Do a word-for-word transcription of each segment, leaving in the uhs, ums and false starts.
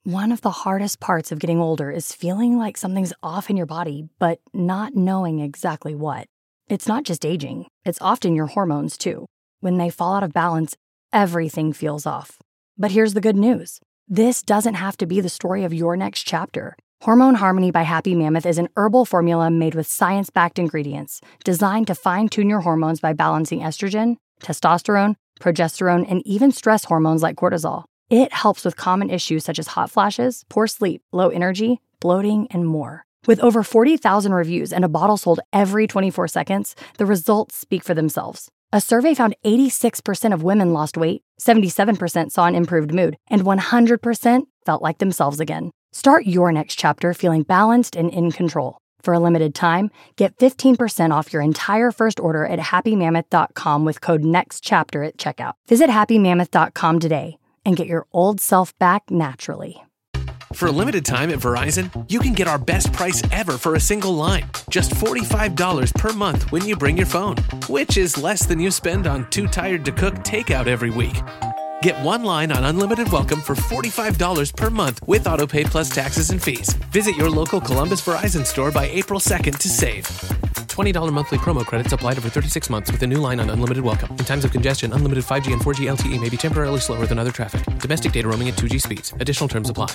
One of the hardest parts of getting older is feeling like something's off in your body, but not knowing exactly what. It's not just aging, it's often your hormones too. When they fall out of balance, everything feels off. But here's the good news. This doesn't have to be the story of your next chapter. Hormone Harmony by Happy Mammoth is an herbal formula made with science-backed ingredients designed to fine-tune your hormones by balancing estrogen, testosterone, progesterone, and even stress hormones like cortisol. It helps with common issues such as hot flashes, poor sleep, low energy, bloating, and more. With over forty thousand reviews and a bottle sold every twenty-four seconds, the results speak for themselves. A survey found eighty-six percent of women lost weight, seventy-seven percent saw an improved mood, and one hundred percent felt like themselves again. Start your next chapter feeling balanced and in control. For a limited time, get fifteen percent off your entire first order at happy mammoth dot com with code NEXTCHAPTER at checkout. Visit happy mammoth dot com today and get your old self back naturally. For a limited time at Verizon, you can get our best price ever for a single line. Just forty-five dollars per month when you bring your phone, which is less than you spend on Too Tired to Cook takeout every week. Get one line on Unlimited Welcome for forty-five dollars per month with AutoPay plus taxes and fees. Visit your local Columbus Verizon store by April second to save. twenty dollars monthly promo credits applied over thirty-six months with a new line on Unlimited Welcome. In times of congestion, unlimited five G and four G L T E may be temporarily slower than other traffic. Domestic data roaming at two G speeds. Additional terms apply.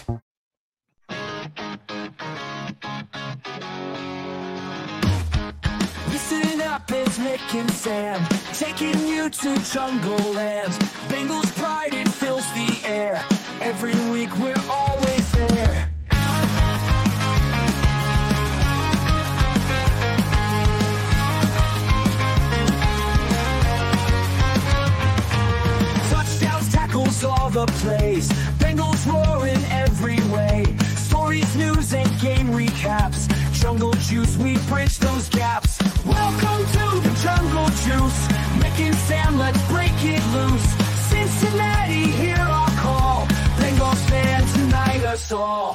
Listen up, it's Nick and Sam, taking you to Jungle Land. Bengals pride, it fills the air. Every week we're always there. Touchdowns, tackles, all the plays. Bengals roaring every way. Stories, news, and game recaps. Jungle Juice, we bridge those gaps. Welcome to the Jungle Juice. Nick and Sam, let's break it loose. Cincinnati, hear our call. Bengals fans, unite us all.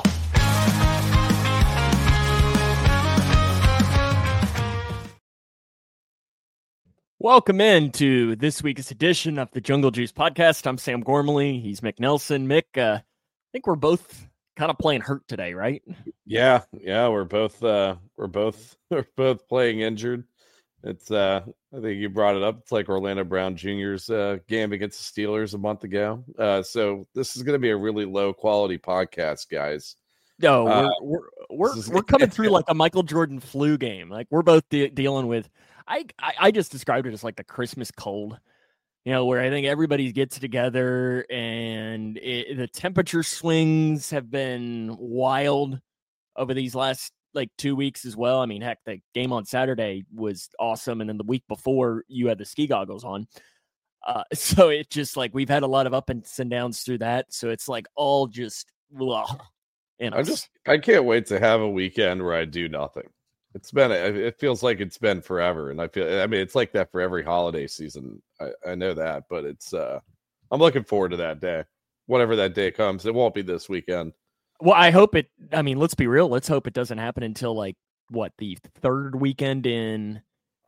Welcome in to this week's edition of the Jungle Juice podcast. I'm Sam Gormley. He's Mick Nelson. Mick, uh, I think we're both kind of playing hurt today, right? Yeah, yeah, we're both uh we're both we're both playing injured. It's uh I think you brought it up. It's like Orlando Brown Junior's uh game against the Steelers a month ago. Uh so this is gonna be a really low quality podcast, guys. No, uh, we're we're we're, is, we're coming through like a Michael Jordan flu game. Like we're both de- dealing with I, I I just described it as like the Christmas cold. You know, where I think everybody gets together and it, the temperature swings have been wild over these last like two weeks as well. I mean, heck, the game on Saturday was awesome. And then the week before you had the ski goggles on. Uh, so it just like, we've had a lot of ups and downs through that. So it's like all just, ugh, I just, I can't wait to have a weekend where I do nothing. It's been, it feels like it's been forever. And I feel, I mean, it's like that for every holiday season. I, I know that, but it's, uh, I'm looking forward to that day. Whenever that day comes, it won't be this weekend. Well, I hope it, I mean, let's be real. Let's hope it doesn't happen until like what, the third weekend in,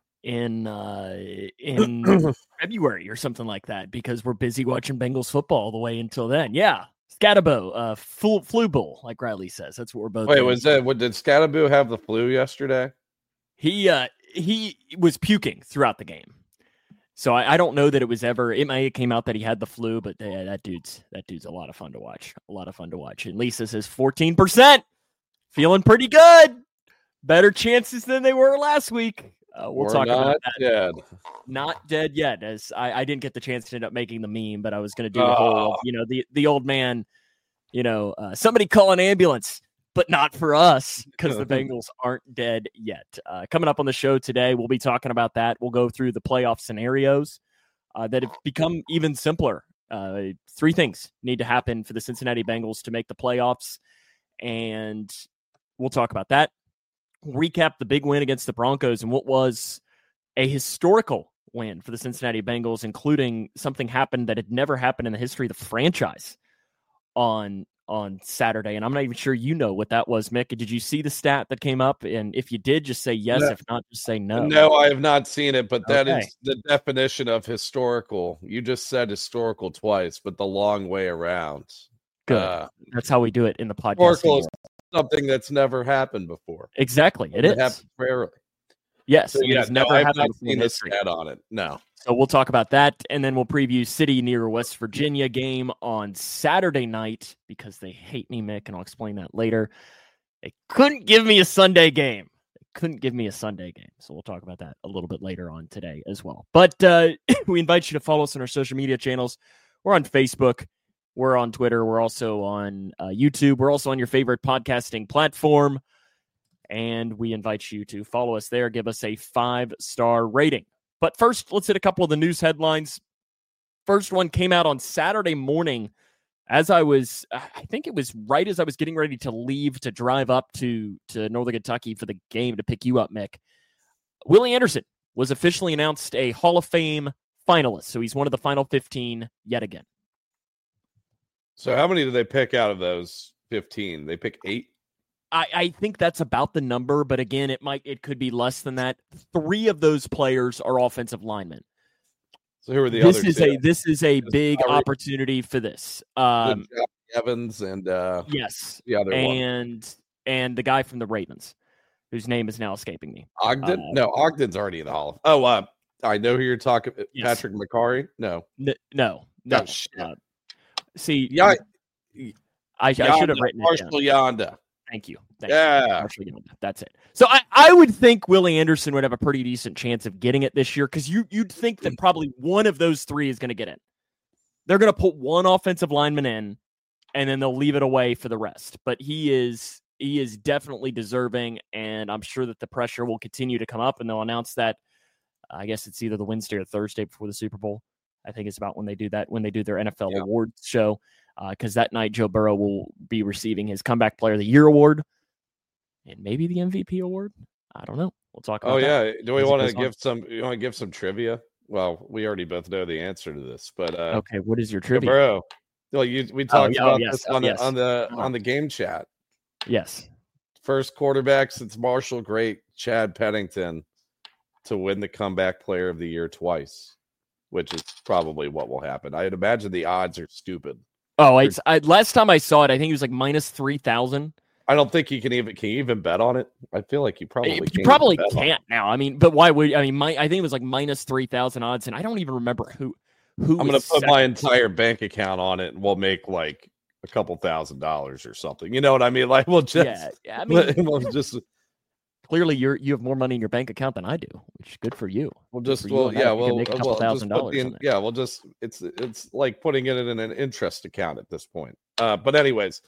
in, uh, in February or something like that, because we're busy watching Bengals football all the way until then. Yeah. Scatabo, uh, flu, flu bull, like Riley says. That's what we're both. Wait, doing. was that what did Scatabo have the flu yesterday? He uh he was puking throughout the game, so I, I don't know that it was ever. It may have came out that he had the flu, but yeah, that dude's that dude's a lot of fun to watch. A lot of fun to watch. And Lisa says fourteen percent, feeling pretty good. Better chances than they were last week. Uh, we'll We're talk not about that. Dead. Not dead yet. As I, I didn't get the chance to end up making the meme, but I was going to do the whole, Oh. you know, the the old man, you know, uh, somebody call an ambulance, but not for us because the Bengals aren't dead yet. Uh, coming up on the show today, we'll be talking about that. We'll go through the playoff scenarios uh, that have become even simpler. Uh, three things need to happen for the Cincinnati Bengals to make the playoffs, and we'll talk about that. Recap the big win against the Broncos and what was a historical win for the Cincinnati Bengals, including something happened that had never happened in the history of the franchise on on Saturday. And I'm not even sure you know what that was, Mick. Did you see the stat that came up? And if you did, just say yes. No. If not, just say no. No, I have not seen it, but that Okay. is the definition of historical. You just said historical twice, but the long way around. Good. Uh, That's how we do it in the podcast. Oracle is something that's never happened before. Exactly. It, it is. happens rarely. Yes. So, it yeah, has no, never I've happened not before in seen this history. stat on it. No. So we'll talk about that, and then we'll preview City near West Virginia game on Saturday night because they hate me, Mick, and I'll explain that later. They couldn't give me a Sunday game. They couldn't give me a Sunday game. So we'll talk about that a little bit later on today as well. But uh, we invite you to follow us on our social media channels. We're on Facebook. We're on Twitter. We're also on uh, YouTube. We're also on your favorite podcasting platform. And we invite you to follow us there. Give us a five-star rating. But first, let's hit a couple of the news headlines. First one came out on Saturday morning as I was, I think it was right as I was getting ready to leave to drive up to, to Northern Kentucky for the game to pick you up, Mick. Willie Anderson was officially announced a Hall of Fame finalist. So he's one of the final fifteen yet again. So how many did they pick out of those fifteen? They pick eight? I, I think that's about the number, but again, it might it could be less than that. Three of those players are offensive linemen. So who are the this other is two? a this is a It's big Tyree- opportunity for this. Um, Evans and uh, yes, the other one. and and the guy from the Ravens, whose name is now escaping me. Ogden? Uh, no, Ogden's already in the Hall of Oh, uh, I know who you're talking about. Yes. Patrick McCarry? No. N- no, no. Oh, shit. Uh, see, Yeah, I, I should have written it down. Marshall Yonda. Thank you. Thank you. Yeah. Marshall Yonda. That's it. So I, I would think Willie Anderson would have a pretty decent chance of getting it this year because you, you'd think that probably one of those three is going to get in. They're going to put one offensive lineman in, and then they'll leave it away for the rest. But he is he is definitely deserving, and I'm sure that the pressure will continue to come up, and they'll announce that. I guess it's either the Wednesday or Thursday before the Super Bowl. I think it's about when they do that, when they do their N F L Yeah. awards show. Because uh, that night, Joe Burrow will be receiving his Comeback Player of the Year award and maybe the M V P award. I don't know. We'll talk about Oh, that. yeah. Do we as it want to goes on. give some you want to give some trivia? Well, we already both know the answer to this, but uh Okay, what is your Joe trivia? Burrow. Well, you we talked yeah, oh, about yes, this oh, on yes. the on the Uh-huh. on the game chat. Yes. First quarterback since Marshall Great Chad Pennington to win the Comeback Player of the Year twice, which is probably what will happen. I'd imagine the odds are stupid. Oh, it's I, last time I saw it, I think it was like minus three thousand. I don't think you can even can you even bet on it. I feel like you probably You can't probably even bet on it. can't now. I mean, but why would I mean? My I think it was like minus three thousand odds, and I don't even remember who. Who I'm going was to put second. my entire bank account on it, and we'll make like a couple thousand dollars or something. You know what I mean? Like we'll just Yeah, yeah, I mean, we'll just clearly you're you have more money in your bank account than I do, which is good for you. we'll Good just for you well and I. yeah You can we'll, make a uh, couple we'll thousand just put dollars the, on there. yeah we'll just it's it's like putting it in an interest account at this point. Uh, but anyways,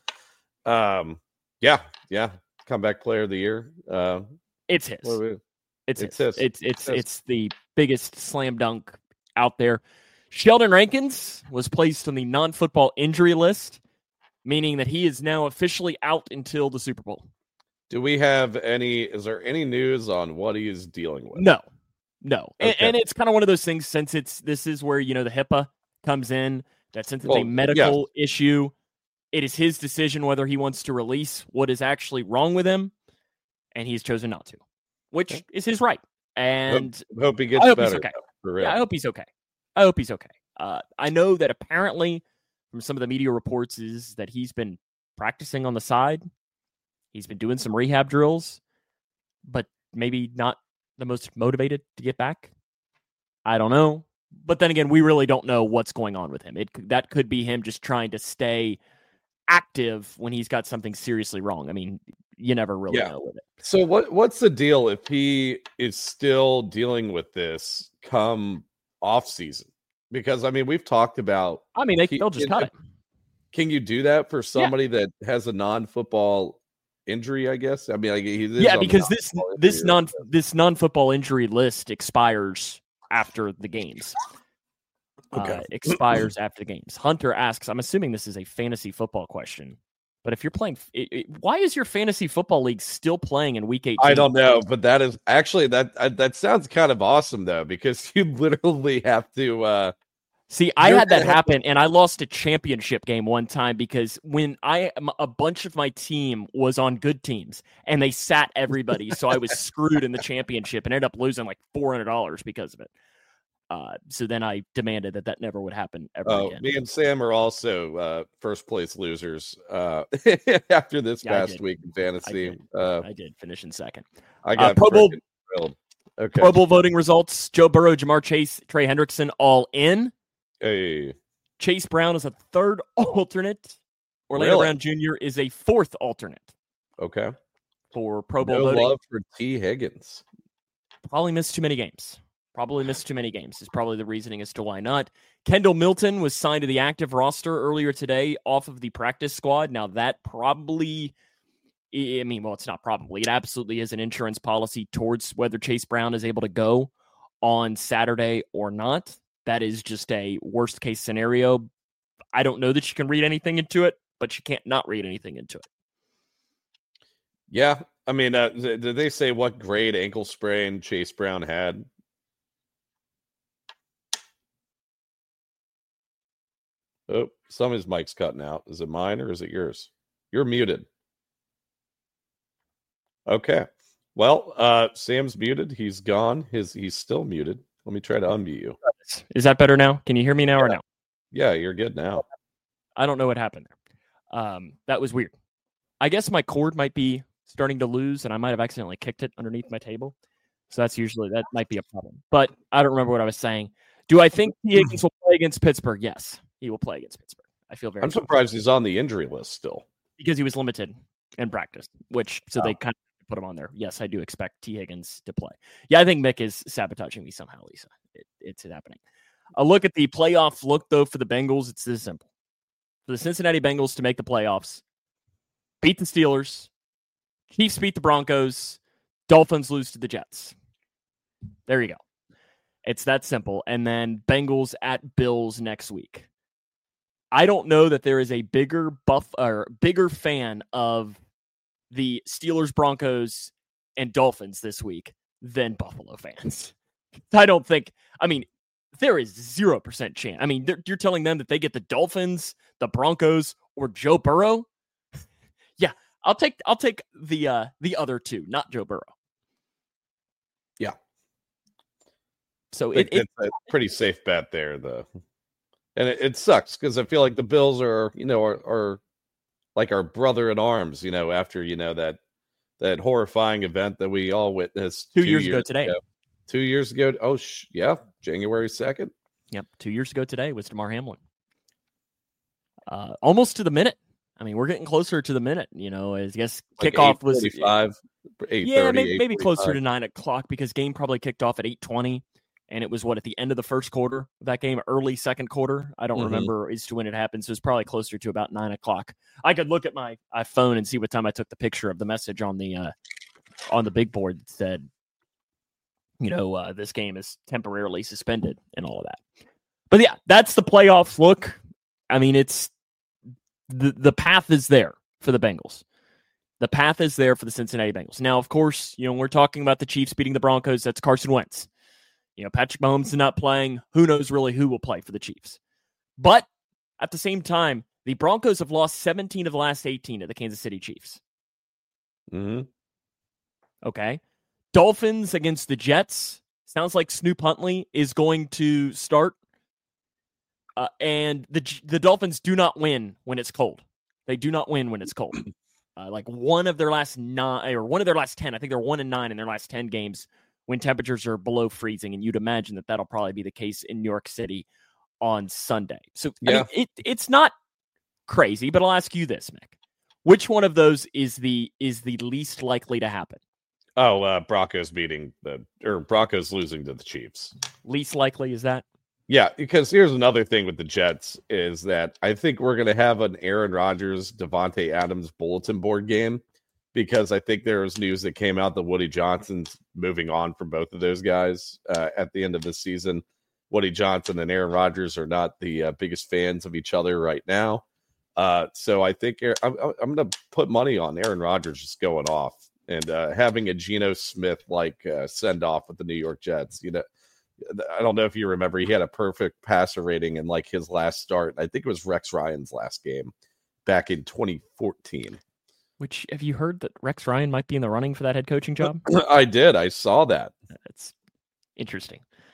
um, yeah, yeah, Comeback Player of the Year. Uh, It's his. what do we- It's It's his. his. It's it's It's his. it's the biggest slam dunk out there. Sheldon Rankins was placed on the non-football injury list, meaning that he is now officially out until the Super Bowl. do we have any? Is there any news on what he is dealing with? No, no, and, Okay. and it's kind of one of those things. Since it's this is where you know the HIPAA comes in. That since it's Well, a medical issue, it is his decision whether he wants to release what is actually wrong with him, and he's chosen not to, which Okay. is his right. And Hope he gets I hope better. he's okay. though, for real. Yeah, I hope he's okay. I hope he's okay. Uh, I know that apparently from some of the media reports is that he's been practicing on the side. He's been doing some rehab drills, but maybe not the most motivated to get back. I don't know. But then again, we really don't know what's going on with him. It could- that could be him just trying to stay active when he's got something seriously wrong. I mean, you never really Yeah. know with it. So what what's the deal if he is still dealing with this come off season? Because I mean, we've talked about I mean, they, He- they'll just it- cut it. can you do that for somebody that has a non-football injury? I guess. I mean, like, he is Yeah, on the because this non-football this injury non list. this non football injury list expires after the games. Okay. Uh, expires after the games. Hunter asks, I'm assuming this is a fantasy football question, but if you're playing, it, it, why is your fantasy football league still playing in week eighteen? I don't know, but that is actually that uh, that sounds kind of awesome though, because you literally have to. uh See, I You're had that gonna have happen, and I lost a championship game one time because when I a bunch of my team was on good teams, and they sat everybody, so I was screwed in the championship and ended up losing like four hundred dollars because of it. Uh, so then I demanded that that never would happen ever Oh, again. me and Sam are also uh, first place losers uh, after this Yeah, I past did. week in I fantasy. did. Uh, I did finish in second. I Uh, got Pro Bowl frickin' thrilled. Okay. Pro Bowl voting results: Joe Burrow, Jamar Chase, Trey Hendrickson, all in. Hey, Chase Brown is a third alternate. Orlando Really? Brown Junior is a fourth alternate okay. for Pro Bowl No voting. love for T. Higgins. Probably missed too many games. Probably missed too many games is probably the reasoning as to why not. Kendall Milton was signed to the active roster earlier today off of the practice squad. Now that probably, I mean, well, it's not probably. It absolutely is an insurance policy towards whether Chase Brown is able to go on Saturday or not. That is just a worst case scenario. I don't know that you can read anything into it, but you can't not read anything into it. Yeah. I mean, uh, th- did they say what grade ankle sprain Chase Brown had? Oh, some of his mic's cutting out. Is it mine or is it yours? You're muted. Okay. Well, uh, Sam's muted. He's gone. His he's still muted. Let me try to unmute you. Is that better now? Can you hear me now or no? Yeah, you're good now. I don't know what happened there. Um, that was weird. I guess my cord might be starting to lose, and I might have accidentally kicked it underneath my table. So that's usually, that might be a problem. But I don't remember what I was saying. Do I think T. Higgins will play against Pittsburgh? Yes, he will play against Pittsburgh. I feel very I'm surprised he's on the injury list still. because he was limited in practice, which so Oh. they kind of put him on there. Yes, I do expect T. Higgins to play. Yeah, I think Mick is sabotaging me somehow, Lisa. It, it's happening. A look at the playoff look, though, for the Bengals. It's this simple. For the Cincinnati Bengals to make the playoffs, beat the Steelers, Chiefs beat the Broncos, Dolphins lose to the Jets. There you go. It's that simple. And then Bengals at Bills next week. I don't know that there is a bigger buff or bigger fan of the Steelers, Broncos, and Dolphins this week than Buffalo fans. I don't think, I mean, there is zero percent chance. I mean, you're telling them that they get the Dolphins, the Broncos, or Joe Burrow? Yeah, I'll take I'll take the uh, the other two, not Joe Burrow. Yeah. So I it, think it it's a pretty safe bet there, though. And it, it sucks because I feel like the Bills are, you know, are, are like our brother in arms, you know, after, you know, that that horrifying event that we all witnessed two, two years, years ago today. Ago. Two years ago. Oh, sh- yeah. January second. Yep. Two years ago today was Damar Hamlin. Uh, almost to the minute. I mean, we're getting closer to the minute, you know, I guess like kickoff was five, yeah, maybe, maybe closer to nine o'clock because game probably kicked off at eight twenty. And it was what, at the end of the first quarter of that game, early second quarter. I don't mm-hmm. remember as to when it happened. So it was probably closer to about nine o'clock. I could look at my, my phone and see what time I took the picture of the message on the uh, on the big board that said, you know, uh, this game is temporarily suspended and all of that. But yeah, that's the playoffs look. I mean, it's the the path is there for the Bengals. The path is there for the Cincinnati Bengals. Now, of course, you know, we're talking about the Chiefs beating the Broncos. That's Carson Wentz. You know, Patrick Mahomes is not playing. Who knows really who will play for the Chiefs? But at the same time, the Broncos have lost seventeen of the last eighteen to the Kansas City Chiefs. Mm-hmm. Okay. Dolphins against the Jets. Sounds like Snoop Huntley is going to start. Uh, and the the Dolphins do not win when it's cold. They do not win when it's cold. Uh, like one of their last nine, or one of their last ten. I think they're one and nine in their last ten games when temperatures are below freezing, and you'd imagine that that'll probably be the case in New York City on Sunday. So yeah. I mean, it it's not crazy, but I'll ask you this, Mick: which one of those is the is the least likely to happen? Oh, uh, Broncos beating the or Broncos losing to the Chiefs. Least likely is that? Yeah, because here's another thing with the Jets is that I think we're going to have an Aaron Rodgers, Devontae Adams bulletin board game. Because I think there was news that came out that Woody Johnson's moving on from both of those guys uh, at the end of the season. Woody Johnson and Aaron Rodgers are not the uh, biggest fans of each other right now. Uh, so I think I'm, I'm going to put money on Aaron Rodgers just going off and uh, having a Geno Smith like uh, send off with the New York Jets. You know, I don't know if you remember, he had a perfect passer rating in like his last start. I think it was Rex Ryan's last game back in twenty fourteen. Which, have you heard that Rex Ryan might be in the running for that head coaching job? I did. I saw that. It's interesting.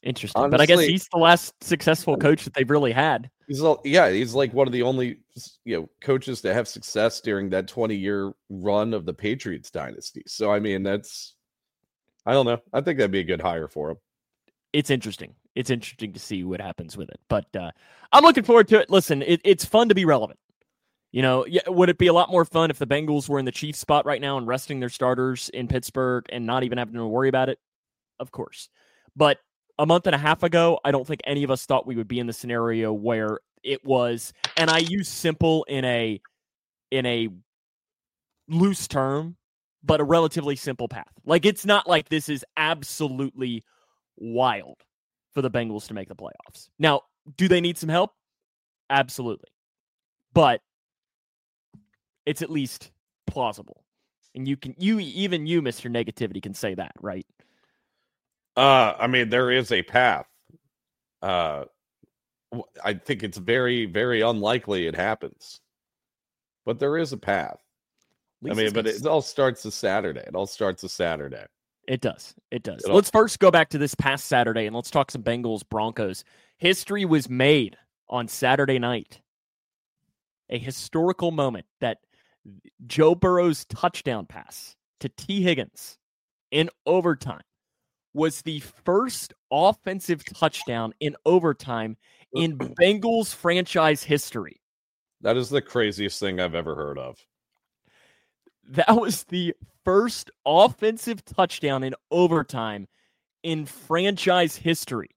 Interesting. Honestly, but I guess he's the last successful coach that they've really had. He's all, yeah, he's like one of the only you know coaches to have success during that twenty-year run of the Patriots dynasty. So I mean, that's I don't know. I think that'd be a good hire for him. It's interesting. It's interesting to see what happens with it. But uh, I'm looking forward to it. Listen, it, it's fun to be relevant. You know, yeah, would it be a lot more fun if the Bengals were in the Chiefs spot right now and resting their starters in Pittsburgh and not even having to worry about it? Of course. But a month and a half ago, I don't think any of us thought we would be in the scenario where it was, and I use simple in a in a loose term, but a relatively simple path. Like, it's not like this is absolutely wild for the Bengals to make the playoffs. Now, do they need some help? Absolutely. But it's at least plausible. And you can, you, even you, Mister Negativity, can say that, right? Uh, I mean, there is a path. Uh, I think it's very, very unlikely it happens. But there is a path. I mean, but it all starts this Saturday. It all starts this Saturday. It does. It does. It all... Let's first go back to this past Saturday and let's talk some Bengals Broncos. History was made on Saturday night. A historical moment that Joe Burrow's touchdown pass to T. Higgins in overtime was the first offensive touchdown in overtime in Bengals franchise history. That is the craziest thing I've ever heard of. That was the first offensive touchdown in overtime in franchise history.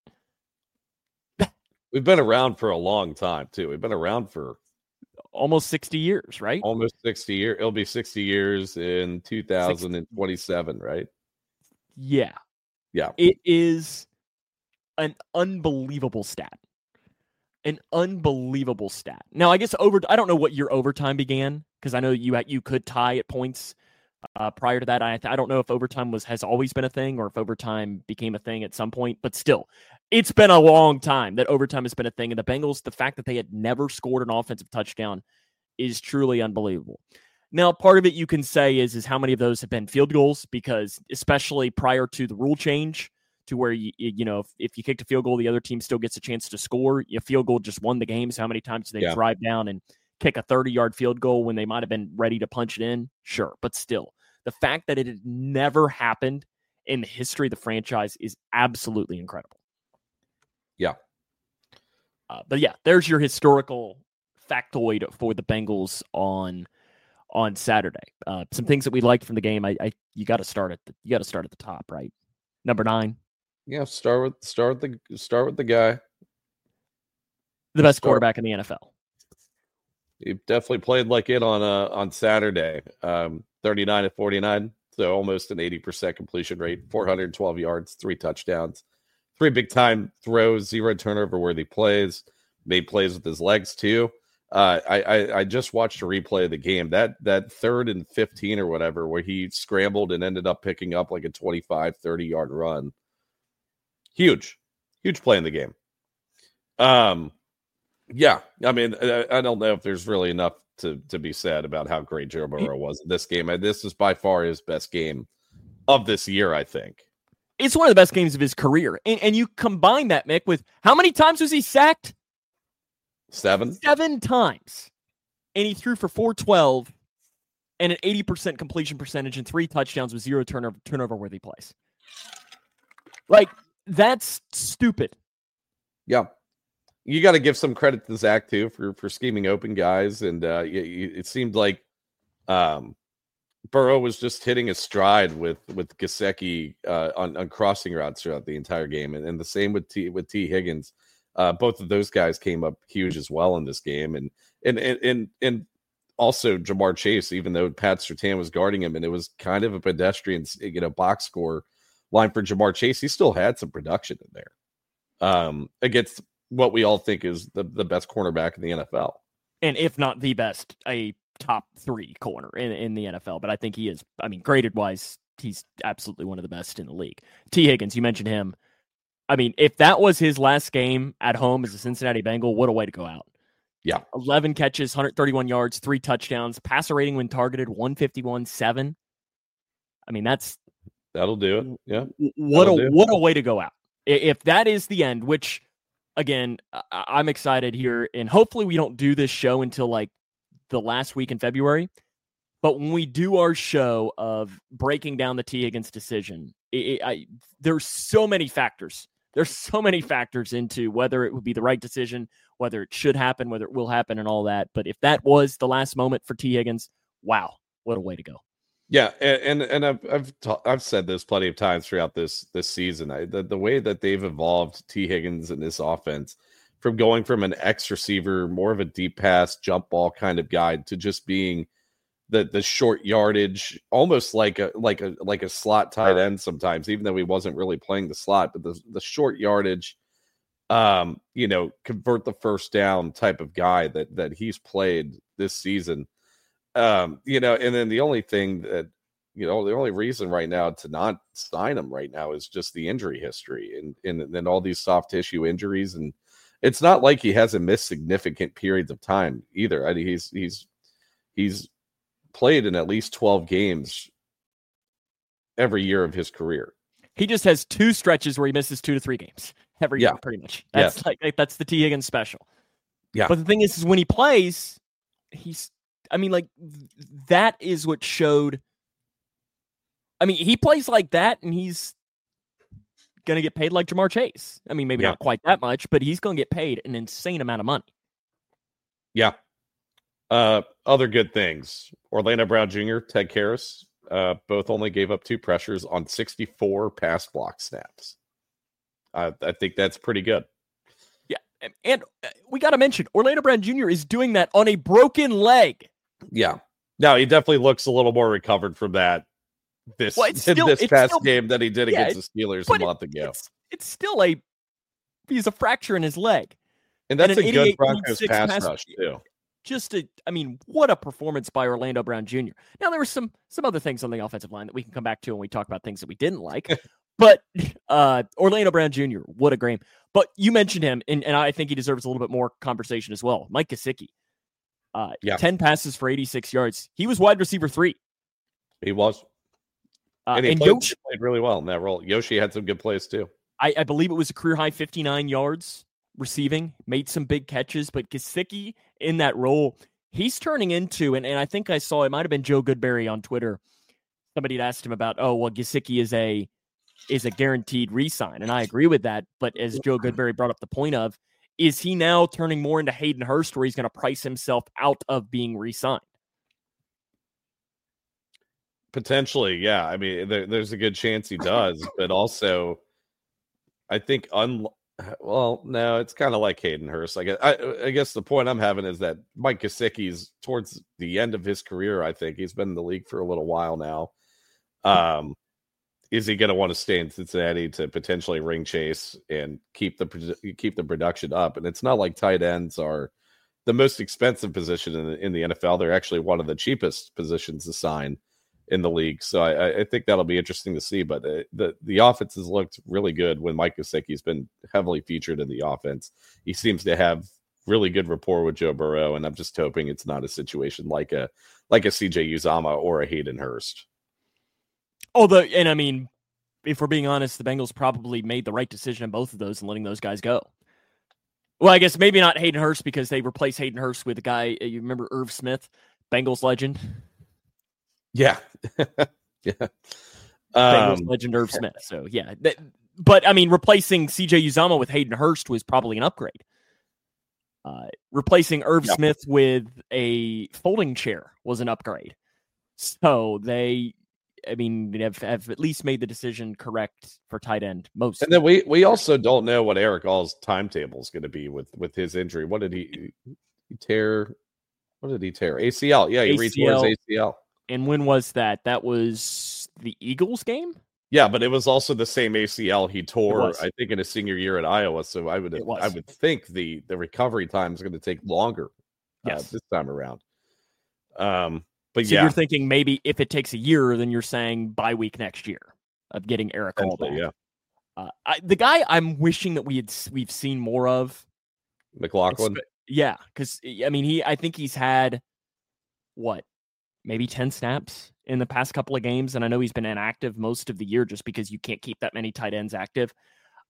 We've been around for a long time, too. We've been around for almost sixty years, right? Almost sixty years. It'll be sixty years in two thousand twenty-seven, right? Yeah. Yeah. It is an unbelievable stat. An unbelievable stat. Now, I guess over. I don't know what year overtime began, because I know you you could tie at points uh, prior to that. I I don't know if overtime was has always been a thing or if overtime became a thing at some point. But still, it's been a long time that overtime has been a thing. And the Bengals, the fact that they had never scored an offensive touchdown is truly unbelievable. Now, part of it you can say is is how many of those have been field goals, because especially prior to the rule change, to where, you you know, if, if you kicked a field goal, the other team still gets a chance to score. A field goal just won the game. So how many times do they yeah. drive down and kick a thirty-yard field goal when they might have been ready to punch it in? Sure. But still, the fact that it had never happened in the history of the franchise is absolutely incredible. Yeah. Uh, but yeah, there's your historical factoid for the Bengals on on Saturday. Uh, some things that we liked from the game. I, I you got to start at the, you got to start at the top, right? Number nine. Yeah, start with start with the start with the guy. The best start. quarterback in the N F L. He definitely played like it on uh, on Saturday. Um, thirty-nine at forty-nine, so almost an eighty percent completion rate, four hundred twelve yards, three touchdowns, three big time throws, zero turnover worthy plays, made plays with his legs too. Uh, I, I I just watched a replay of the game. That that third and fifteen or whatever, where he scrambled and ended up picking up like a twenty-five, thirty-yard run. Huge. Huge play in the game. Um, yeah, I mean, I, I don't know if there's really enough to, to be said about how great Joe Burrow was in this game. This is by far his best game of this year, I think. It's one of the best games of his career. And, and you combine that, Mick, with how many times was he sacked? Seven. Seven times. And he threw for four twelve and an eighty percent completion percentage and three touchdowns with zero turnover turnover worthy plays. Like, that's stupid. Yeah. You got to give some credit to Zach, too, for, for scheming open guys. And uh, it, it seemed like um, Burrow was just hitting a stride with, with Gesicki uh, on, on crossing routes throughout the entire game. And, and the same with T, with T. Higgins. Uh, both of those guys came up huge as well in this game. And and and and, and also Jamar Chase, even though Pat Surtain was guarding him, and it was kind of a pedestrian, you know, box score line for Jamar Chase, he still had some production in there um, against what we all think is the, the best cornerback in the N F L. And if not the best, a top three corner in, in the N F L. But I think he is, I mean, graded wise, he's absolutely one of the best in the league. T. Higgins, you mentioned him. I mean, if that was his last game at home as a Cincinnati Bengal, what a way to go out. Yeah. eleven catches, one hundred thirty-one yards, three touchdowns, passer rating when targeted, one fifty-one, seven. I mean, that's... That'll do it. Yeah. What That'll a what a way to go out. If that is the end, which, again, I- I'm excited here, and hopefully we don't do this show until like the last week in February. But when we do our show of breaking down the T. Higgins decision, it, it, I, there's so many factors. There's so many factors into whether it would be the right decision, whether it should happen, whether it will happen, and all that. But if that was the last moment for T. Higgins, wow, what a way to go! Yeah, and and, and I've I've, ta- I've said this plenty of times throughout this this season. I, the the way that they've evolved T. Higgins in this offense, from going from an X receiver, more of a deep pass, jump ball kind of guy, to just being the the short yardage, almost like a like a like a slot tight end sometimes, even though he wasn't really playing the slot, but the the short yardage, um, you know, convert the first down type of guy that that he's played this season. Um, you know, and then the only thing that, you know, the only reason right now to not sign him right now is just the injury history and and then all these soft tissue injuries. And it's not like he hasn't missed significant periods of time either. I mean, he's he's he's played in at least twelve games every year of his career. He just has two stretches where he misses two to three games every yeah. year, pretty much. That's yes. like, like that's the T. Higgins special. Yeah. But the thing is, is when he plays, he's I mean, like, that is what showed. I mean, he plays like that, and he's going to get paid like Jamar Chase. I mean, maybe yeah. not quite that much, but he's going to get paid an insane amount of money. Yeah. Uh, other good things. Orlando Brown Junior, Ted Karras, uh, both only gave up two pressures on sixty-four pass block snaps. Uh, I think that's pretty good. Yeah, and, and we got to mention, Orlando Brown Junior is doing that on a broken leg. Yeah. No, he definitely looks a little more recovered from that this, well, still, this past still, game than he did yeah, against the Steelers a month it, ago. It's, it's still a he's a fracture in his leg. And that's and a good Broncos pass, pass rush, too. Just a, I mean, what a performance by Orlando Brown Junior Now, there were some some other things on the offensive line that we can come back to when we talk about things that we didn't like. But uh, Orlando Brown Junior, what a game. But you mentioned him, and, and I think he deserves a little bit more conversation as well. Mike Gesicki. Uh, yeah. ten passes for eighty-six yards. He was wide receiver three. He was. Uh, and he and played, Yoshi, played really well in that role. Yoshi had some good plays too. I, I believe it was a career high fifty-nine yards receiving, made some big catches, but Gesicki in that role, he's turning into, and, and I think I saw, it might have been Joe Goodberry on Twitter. Somebody had asked him about, oh, well, Gesicki is a, is a guaranteed re-sign. And I agree with that. But as Joe Goodberry brought up the point of, is he now turning more into Hayden Hurst where he's going to price himself out of being re-signed? Potentially, yeah. I mean, there, there's a good chance he does, but also I think, un- well, no, it's kind of like Hayden Hurst. I guess, I, I guess the point I'm having is that Mike Gesicki's towards the end of his career. I think he's been in the league for a little while now. Um, Is he going to want to stay in Cincinnati to potentially ring chase and keep the keep the production up? And it's not like tight ends are the most expensive position in the, in the N F L. They're actually one of the cheapest positions to sign in the league. So I, I think that'll be interesting to see. But the, the, the offense has looked really good when Mike Gesicki's been heavily featured in the offense. He seems to have really good rapport with Joe Burrow, and I'm just hoping it's not a situation like a like a C J Uzomah or a Hayden Hurst. Oh, the and I mean, if we're being honest, the Bengals probably made the right decision in both of those and letting those guys go. Well, I guess maybe not Hayden Hurst because they replaced Hayden Hurst with a guy, you remember Irv Smith, Bengals legend? Yeah. yeah. Bengals Um, legend Irv Smith. So, yeah. That, but, I mean, replacing C J Uzomah with Hayden Hurst was probably an upgrade. Uh, replacing Irv yeah. Smith with a folding chair was an upgrade. So, they... I mean, have, have at least made the decision correct for tight end most. And then we we also don't know what Eric All's timetable is going to be with, with his injury. What did he, he tear? What did he tear? A C L. Yeah, he A C L. retore his A C L. And when was that? That was the Eagles game? Yeah, but it was also the same A C L he tore, I think, in his senior year at Iowa. So I would I would think the, the recovery time is going to take longer uh, yes. this time around. Um. But so yeah, you're thinking maybe if it takes a year, then you're saying bye week next year of getting Eric All back. Yeah, uh, I, the guy I'm wishing that we had we've seen more of, McLaughlin. Yeah, because I mean he I think he's had what maybe ten snaps in the past couple of games, and I know he's been inactive most of the year just because you can't keep that many tight ends active.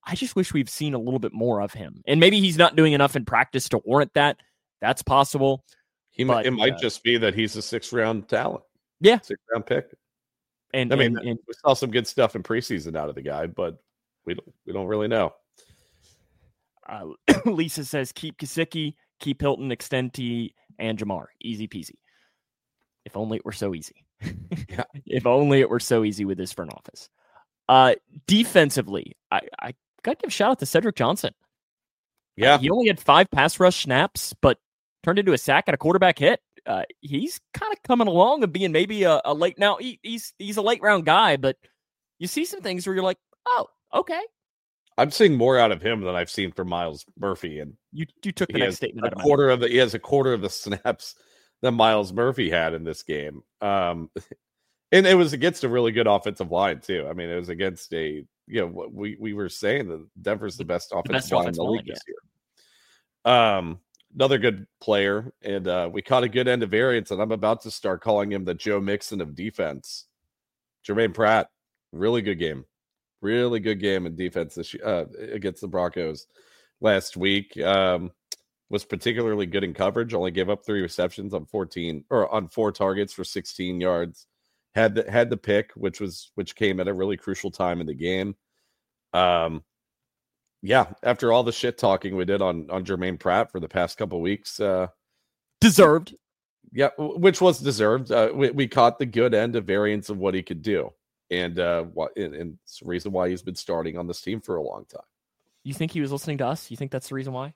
I just wish we've seen a little bit more of him. And maybe he's not doing enough in practice to warrant that. That's possible. He but, It might uh, just be that he's a six-round talent. Yeah. Six-round pick. And I mean, and, and, we saw some good stuff in preseason out of the guy, but we don't, we don't really know. uh, Lisa says, keep Gesicki, keep Hilton, extend T, and Jamar. Easy peasy. If only it were so easy. Yeah. If only it were so easy with this front office. Uh, defensively, I, I got to give a shout out to Cedric Johnson. Yeah. Uh, he only had five pass rush snaps, but turned into a sack and a quarterback hit. Uh, he's kind of coming along and being maybe a, a late. Now, he, he's he's a late round guy, but you see some things where you're like, oh, okay. I'm seeing more out of him than I've seen from Myles Murphy. And You you took the he next has statement a out of my quarter of the he has a quarter of the snaps that Myles Murphy had in this game. Um, and it was against a really good offensive line too. I mean, it was against a you know what we we were saying that Denver's the best offensive best line in offensive the line, league this year. Um, another good player, and uh, we caught a good end of variance, and I'm about to start calling him the Joe Mixon of defense. Jermaine Pratt, really good game. Really good game in defense this year, uh, against the Broncos last week. Um, was particularly good in coverage. Only gave up three receptions on fourteen or on four targets for sixteen yards. Had the had the pick, which was which came at a really crucial time in the game. Um, yeah. After all the shit talking we did on on Jermaine Pratt for the past couple weeks, uh, Deserved. yeah, which was deserved. Uh, we, we caught the good end of variance of what he could do. And uh, what and, and it's the reason why he's been starting on this team for a long time. You think he was listening to us? You think that's the reason why?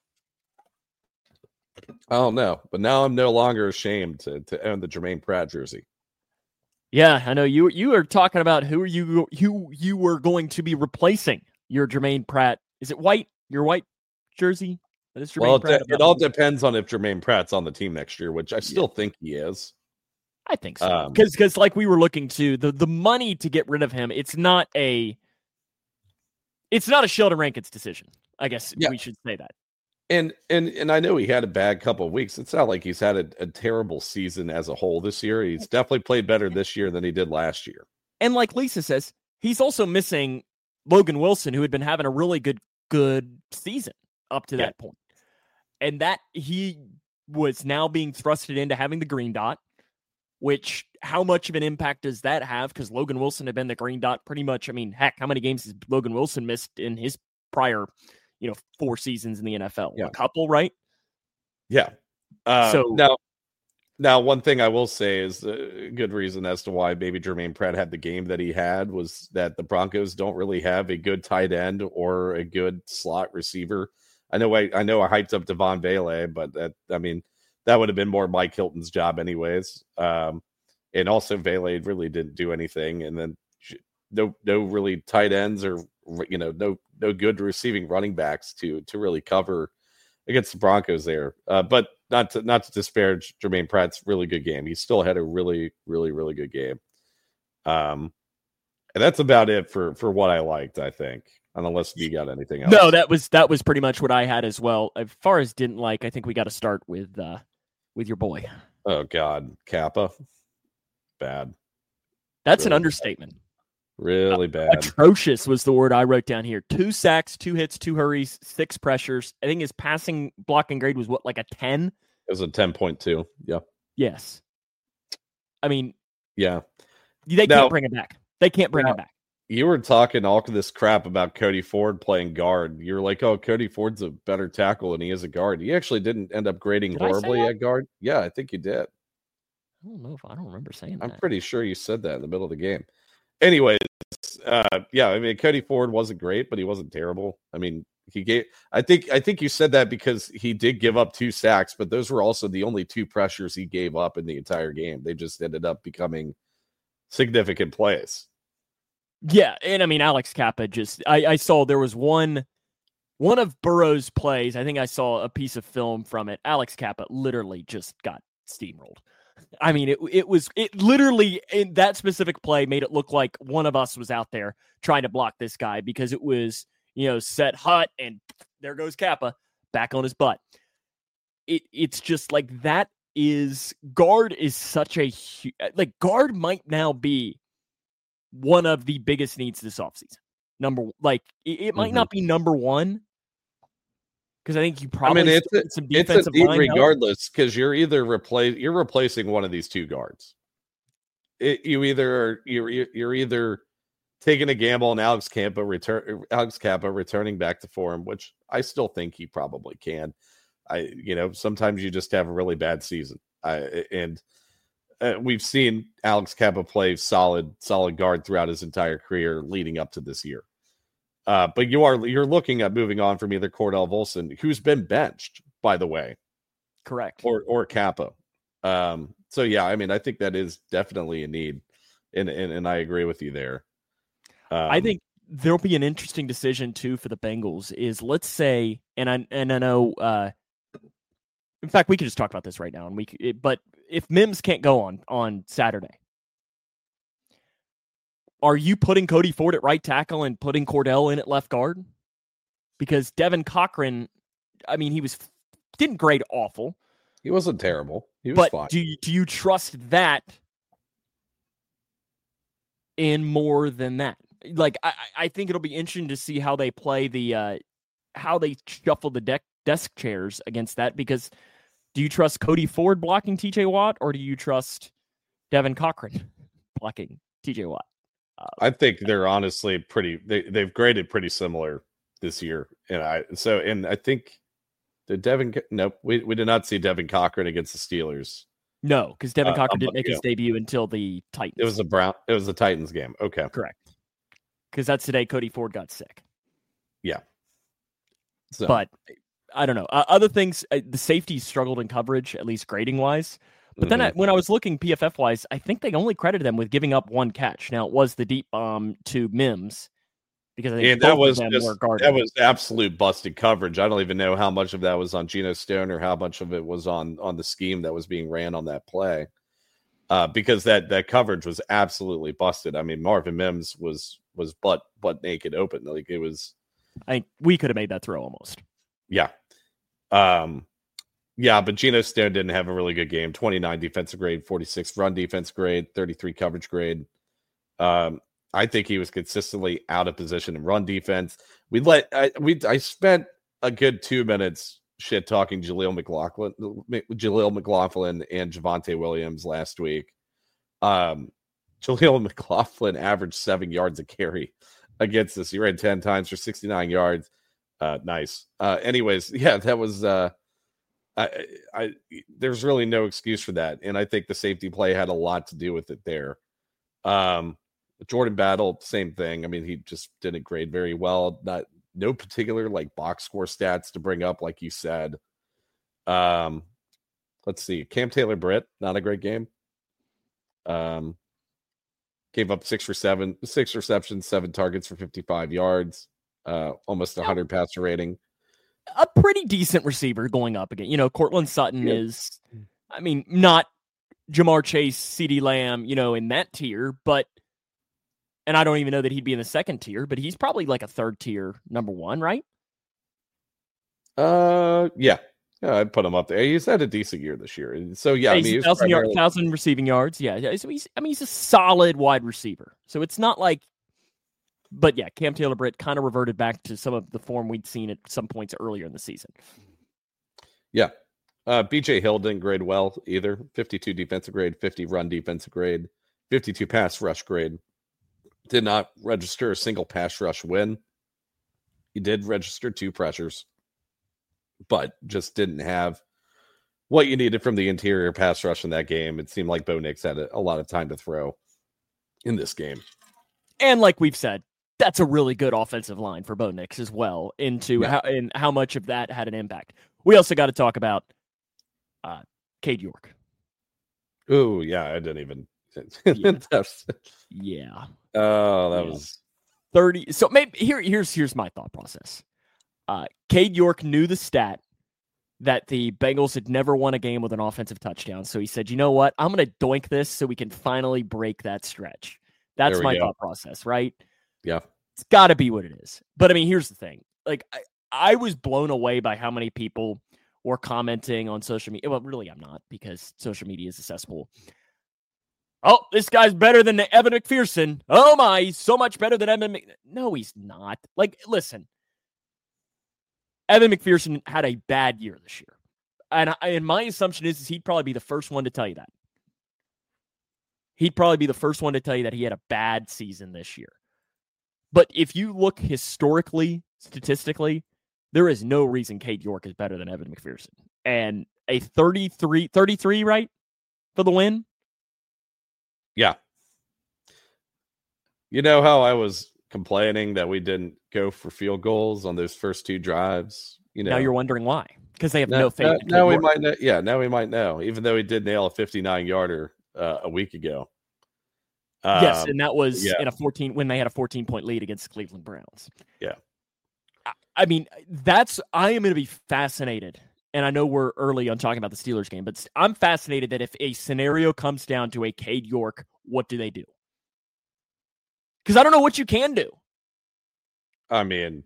I don't know, but now I'm no longer ashamed to to own the Jermaine Pratt jersey. Yeah, I know you. You were talking about who are you who you were going to be replacing your Jermaine Pratt. Is it white? Your white jersey? That is Jermaine Well, it, Pratt. it all depends on if Jermaine Pratt's on the team next year, which I still yeah. think he is. I think so. Because, um, because like we were looking to the the money to get rid of him, it's not a, it's not a Sheldon Rankins decision. I guess yeah. we should say that. And and and I know he had a bad couple of weeks. It's not like he's had a, a terrible season as a whole this year. He's definitely played better this year than he did last year. And like Lisa says, he's also missing Logan Wilson, who had been having a really good good season up to yeah. that point. And that he was now being thrusted into having the green dot. Which, how much of an impact does that have? Because Logan Wilson had been the green dot pretty much. I mean, heck, how many games has Logan Wilson missed in his prior, you know, four seasons in the N F L? Yeah. A couple, right? Yeah. Uh, so now, now, one thing I will say is a good reason as to why maybe Jermaine Pratt had the game that he had was that the Broncos don't really have a good tight end or a good slot receiver. I know I, I know I hyped up Devon Vele, but that, I mean, that would have been more Mike Hilton's job anyways. Um, and also Vele really didn't do anything. And then no, no really tight ends or, you know, no, no good receiving running backs to, to really cover against the Broncos there. Uh, but not to, not to disparage Jermaine Pratt's really good game. He still had a really, really, really good game. Um, and that's about it for, for what I liked, I think. Unless you got anything else. No, that was, that was pretty much what I had as well. As far as didn't like, I think we got to start with, uh, with your boy. Oh God, Kappa. Bad. That's really an understatement. Bad. Really uh, bad. Atrocious was the word I wrote down here. Two sacks, two hits, two hurries, six pressures. I think his passing blocking grade was what, like a ten? It was a ten point two. Yeah. Yes. I mean, yeah. They now, can't bring him back. They can't bring now, him back. You were talking all this crap about Cody Ford playing guard. You're like, oh, Cody Ford's a better tackle than he is a guard. He actually didn't end up grading did horribly at guard. Yeah, I think you did. I don't know if I don't remember saying I'm that. pretty sure you said that in the middle of the game. Anyways, uh, yeah, I mean, Cody Ford wasn't great, but he wasn't terrible. I mean, he gave. I think. I think you said that because he did give up two sacks, but those were also the only two pressures he gave up in the entire game. They just ended up becoming significant plays. Yeah, and I mean, Alex Kappa just, I, I saw there was one, one of Burrow's plays, I think I saw a piece of film from it. Alex Kappa literally just got steamrolled. I mean, it it was, it literally, in that specific play, made it look like one of us was out there trying to block this guy because it was, you know, set hut, and there goes Kappa back on his butt. It It's just like, that is, guard is such a, like, guard might now be one of the biggest needs this offseason. number like it, it might Mhm. not be number one because I think you probably I mean, it's still a, need some it's a defensive need line help. regardless because you're either replace you're replacing one of these two guards. It, you either are, you're you're either taking a gamble on Alex Campa return Alex Kappa returning back to form, which I still think he probably can. I you know sometimes you just have a really bad season. I and uh, we've seen Alex Kappa play solid solid guard throughout his entire career leading up to this year. Uh, but you are you're looking at moving on from either Cordell Volson, who's been benched, by the way, Correct. or or Kappa. Um, so yeah, I mean, I think that is definitely a need, and and, and I agree with you there. Um, I think there'll be an interesting decision too for the Bengals. Is let's say, and I and I know, uh, in fact, we could just talk about this right now, and we. It, but if Mims can't go on on Saturday, are you putting Cody Ford at right tackle and putting Cordell in at left guard? Because Devin Cochran, I mean, he was didn't grade awful. he wasn't terrible. He was But fine. do you, do you trust that in more than that? Like, I, I think it'll be interesting to see how they play the, uh, how they shuffle the deck, desk chairs against that. Because do you trust Cody Ford blocking T J Watt, or do you trust Devin Cochran blocking T J Watt? Uh, I think they're honestly pretty. They they've graded pretty similar this year, and I so and I think did Devin. Nope, we we did not see Devin Cochran against the Steelers. no, because Devin Uh, Cochran um, didn't make yeah. his debut until the Titans. It was a Brown. It was the Titans game. Okay, correct. Because that's the day Cody Ford got sick. yeah. So, But I don't know. Uh, other things, uh, the safeties struggled in coverage, at least grading wise. But then mhm. I, when I was looking P F F wise, I think they only credited them with giving up one catch. Now it was the deep bomb to Mims because I think and both that was of them just were guarded. that was absolute busted coverage. I don't even know how much of that was on Geno Stone or how much of it was on on the scheme that was being ran on that play. Uh, because that that coverage was absolutely busted. I mean, Marvin Mims was was butt butt naked open. Like it was. I think we could have made that throw almost. Yeah. Um. Yeah, but Geno Stone didn't have a really good game. twenty-nine defensive grade, forty-six run defense grade, thirty-three coverage grade. Um, I think he was consistently out of position in run defense. We let I we I spent a good two minutes shit talking Jaleel McLaughlin, Jaleel McLaughlin and Javonte Williams last week. Um, Jaleel McLaughlin averaged seven yards a carry against us. He ran ten times for sixty-nine yards. Uh, nice. Uh, anyways, yeah, that was. Uh, I, I, there's really no excuse for that, and I think the safety play had a lot to do with it there. Um, Jordan Battle, same thing. I mean, he just didn't grade very well. Not no particular like box score stats to bring up, like you said. Um, let's see, Cam Taylor Britt, not a great game. Um, gave up six for seven, six receptions, seven targets for fifty-five yards, uh, almost one hundred passer rating. A pretty decent receiver going up again. You know, Cortland Sutton Yeah. is, I mean, not Jamar Chase, CeeDee Lamb, you know, in that tier, but, and I don't even know that he'd be in the second tier, but he's probably like a third tier number one, right? Uh, yeah, yeah, I'd put him up there. He's had a decent year this year, and so yeah, I he's mean, he a was thousand, yard, primarily- thousand receiving yards. Yeah, yeah. So he's, I mean, he's a solid wide receiver. So it's not like, but yeah, Cam Taylor Britt kind of reverted back to some of the form we'd seen at some points earlier in the season. Yeah. Uh, B J Hill didn't grade well either. fifty-two defensive grade, fifty run defensive grade, fifty-two pass rush grade. Did not register a single pass rush win. He did register two pressures, but just didn't have what you needed from the interior pass rush in that game. It seemed like Bo Nix had a, a lot of time to throw in this game. And like we've said, that's a really good offensive line for Bo Nix as well, into Yeah. how and how much of that had an impact. We also got to talk about uh, Cade York. Oh, yeah, I didn't even. Yeah. That's- Yeah. oh, that Yeah. was. thirty. So maybe here, here's here's my thought process. Uh, Cade York knew the stat that the Bengals had never won a game with an offensive touchdown. So he said, you know what? I'm going to doink this so we can finally break that stretch. That's There we my go. thought process, right? Yeah. It's got to be what it is. But I mean, here's the thing. Like, I, I was blown away by how many people were commenting on social media. Well, really, I'm not, because social media is accessible. oh, this guy's better than Evan McPherson. Oh my, he's so much better than Evan. Mc... No, he's not. Like, listen, Evan McPherson had a bad year this year. And, I, and my assumption is, is he'd probably be the first one to tell you that. He'd probably be the first one to tell you that he had a bad season this year. But if you look historically, statistically, there is no reason Cade York is better than Evan McPherson. And a thirty-three, thirty-three, right, for the win? Yeah. You know how I was complaining that we didn't go for field goals on those first two drives? You know, now you're wondering why. Because they have now, no faith. Now, in now we York. might know. Yeah, now we might know. Even though he did nail a fifty-nine yarder uh, a week ago. Um, yes, and that was yeah. in a fourteen when they had a fourteen point lead against the Cleveland Browns. Yeah. I, I mean, that's I am going to be fascinated. And I know we're early on talking about the Steelers game, but I'm fascinated that if a scenario comes down to a Cade York, what do they do? Because I don't know what you can do. I mean,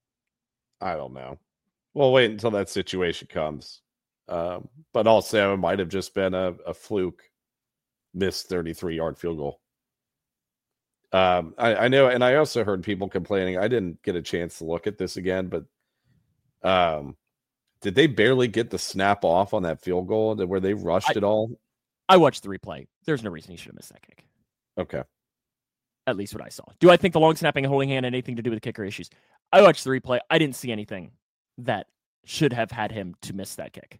I don't know. We'll wait until that situation comes. Um, but also, it might have just been a, a fluke missed thirty-three-yard field goal. Um, I, I know, and I also heard people complaining. I didn't get a chance to look at this again, but um, did they barely get the snap off on that field goal? Where they rushed I, it all? I watched the replay. There's no reason he should have missed that kick. Okay. At least what I saw. Do I think the long snapping and holding hand had anything to do with the kicker issues? I watched the replay. I didn't see anything that should have had him to miss that kick.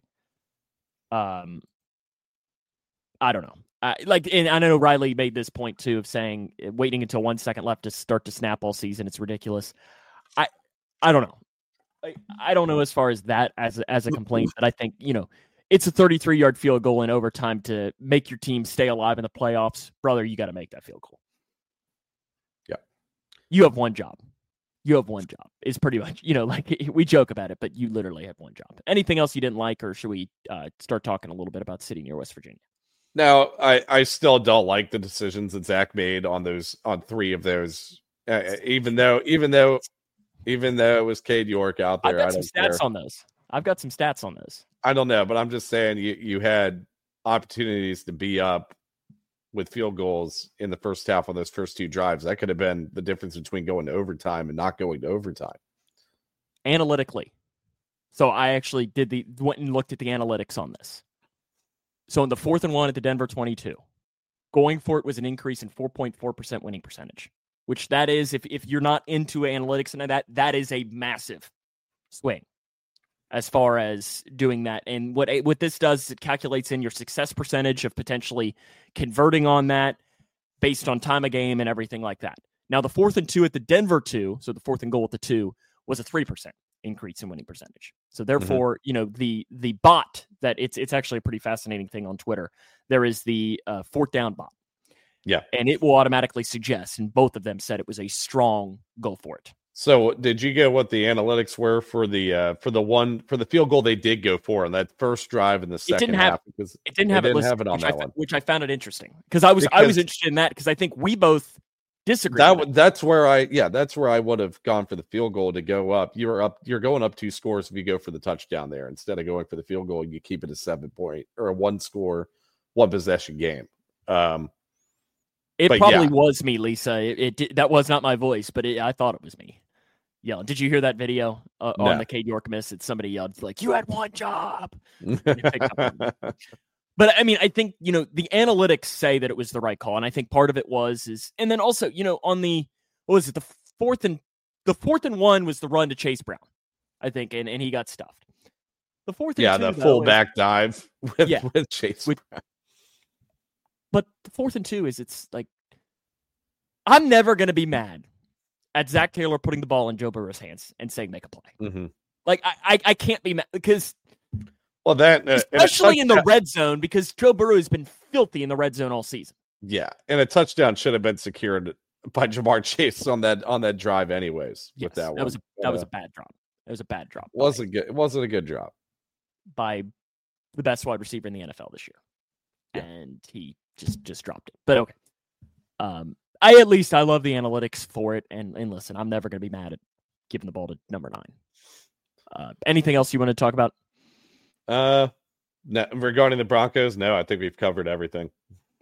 Um, I don't know. Uh, like, and I know Riley made this point too of saying waiting until one second left to start to snap all season. It's ridiculous. I, I don't know. I, I don't know as far as that as a, as a complaint, but I think, you know, it's a thirty-three yard field goal in overtime to make your team stay alive in the playoffs. Brother, you got to make that field goal. Yeah. You have one job. You have one job. It's pretty much, you know, like we joke about it, but you literally have one job. Anything else you didn't like, or should we uh, start talking a little bit about the city near West Virginia? Now, I, I still don't like the decisions that Zach made on those on three of those. Uh, even though, even though, even though it was Cade York out there, I've got I some don't stats care. on those. I've got some stats on those. I don't know, but I'm just saying you you had opportunities to be up with field goals in the first half on those first two drives. That could have been the difference between going to overtime and not going to overtime. Analytically, so I actually did the went and looked at the analytics on this. So in the fourth and one at the Denver twenty-two, going for it was an increase in four point four percent winning percentage, which that is, if, if you're not into analytics and that, that is a massive swing as far as doing that. And what, what this does is it calculates in your success percentage of potentially converting on that based on time of game and everything like that. Now, the fourth and two at the Denver two, so the fourth and goal at the two, was a three percent increase in winning percentage. So therefore, mm-hmm. you know, the the bot that it's it's actually a pretty fascinating thing on Twitter. There is the uh, fourth down bot. Yeah. And it will automatically suggest, and both of them said it was a strong go for it. So did you get what the analytics were for the uh, for the one for the field goal they did go for on that first drive in the second it didn't have, half? Because it didn't have it, didn't listed, have it on that I, one, which I found it interesting because I was because I was interested in that because I think we both disagree. That that's where I yeah that's where I would have gone for the field goal to go up. You're up. You're going up two scores if you go for the touchdown there instead of going for the field goal. You keep it a seven point or a one score, one possession game. Um, it but probably yeah. was me, Lisa. It, it did, that was not my voice, but it, I thought it was me yelling. Did you hear that video uh, no. on the Cade York miss? It's somebody yelled like, "You had one job." But I mean, I think, you know, the analytics say that it was the right call. And I think part of it was, is, and then also, you know, on the, what was it? The fourth and, the fourth and one was the run to Chase Brown, I think. And, and he got stuffed. The fourth and yeah, two, the though, fullback is, dive with, yeah, with Chase with, Brown. But the fourth and two is, it's like, I'm never going to be mad at Zach Taylor putting the ball in Joe Burrow's hands and saying, make a play. Mm-hmm. Like, I, I, I can't be mad because, well, that uh, especially in the red zone, because Joe Burrow has been filthy in the red zone all season. Yeah, and a touchdown should have been secured by Jamar Chase on that on that drive, anyways. Yes, with that, that one. was a, that uh, was a bad drop. It was a bad drop. wasn't good. It wasn't a good drop by the best wide receiver in the N F L this year, yeah. and he just just dropped it. But okay, um, I at least I love the analytics for it. And and listen, I'm never going to be mad at giving the ball to number nine. Uh, anything else you want to talk about? Uh, no, regarding the Broncos, no, I think we've covered everything.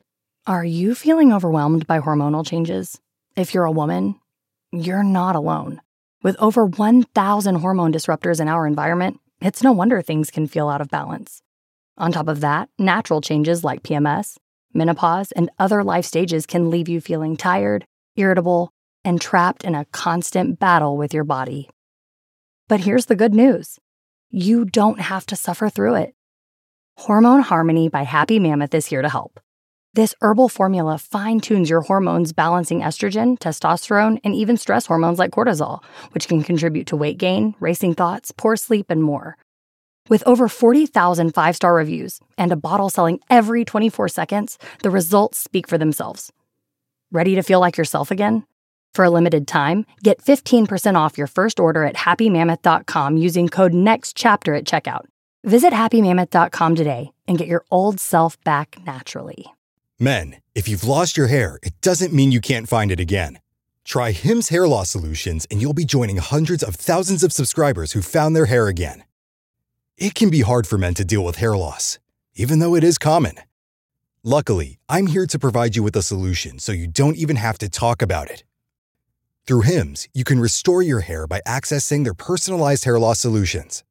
Are you feeling overwhelmed by hormonal changes? If you're a woman, you're not alone. With over one thousand hormone disruptors in our environment, it's no wonder things can feel out of balance. On top of that, natural changes like P M S, menopause, and other life stages can leave you feeling tired, irritable, and trapped in a constant battle with your body. But here's the good news. You don't have to suffer through it. Hormone Harmony by Happy Mammoth is here to help. This herbal formula fine-tunes your hormones, balancing estrogen, testosterone, and even stress hormones like cortisol, which can contribute to weight gain, racing thoughts, poor sleep, and more. With over forty thousand five-star reviews and a bottle selling every twenty-four seconds, the results speak for themselves. Ready to feel like yourself again? For a limited time, get fifteen percent off your first order at happy mammoth dot com using code NEXTCHAPTER at checkout. Visit happy mammoth dot com today and get your old self back naturally. Men, if you've lost your hair, it doesn't mean you can't find it again. Try Hims Hair Loss Solutions and you'll be joining hundreds of thousands of subscribers who found their hair again. It can be hard for men to deal with hair loss, even though it is common. Luckily, I'm here to provide you with a solution so you don't even have to talk about it. Through Hims, you can restore your hair by accessing their personalized hair loss solutions.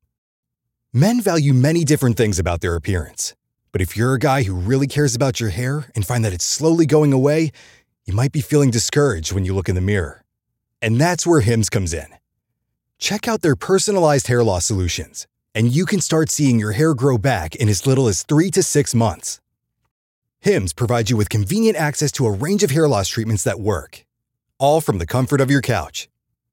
Men value many different things about their appearance. But if you're a guy who really cares about your hair and find that it's slowly going away, you might be feeling discouraged when you look in the mirror. And that's where Hims comes in. Check out their personalized hair loss solutions, and you can start seeing your hair grow back in as little as three to six months. Hims provides you with convenient access to a range of hair loss treatments that work, all from the comfort of your couch.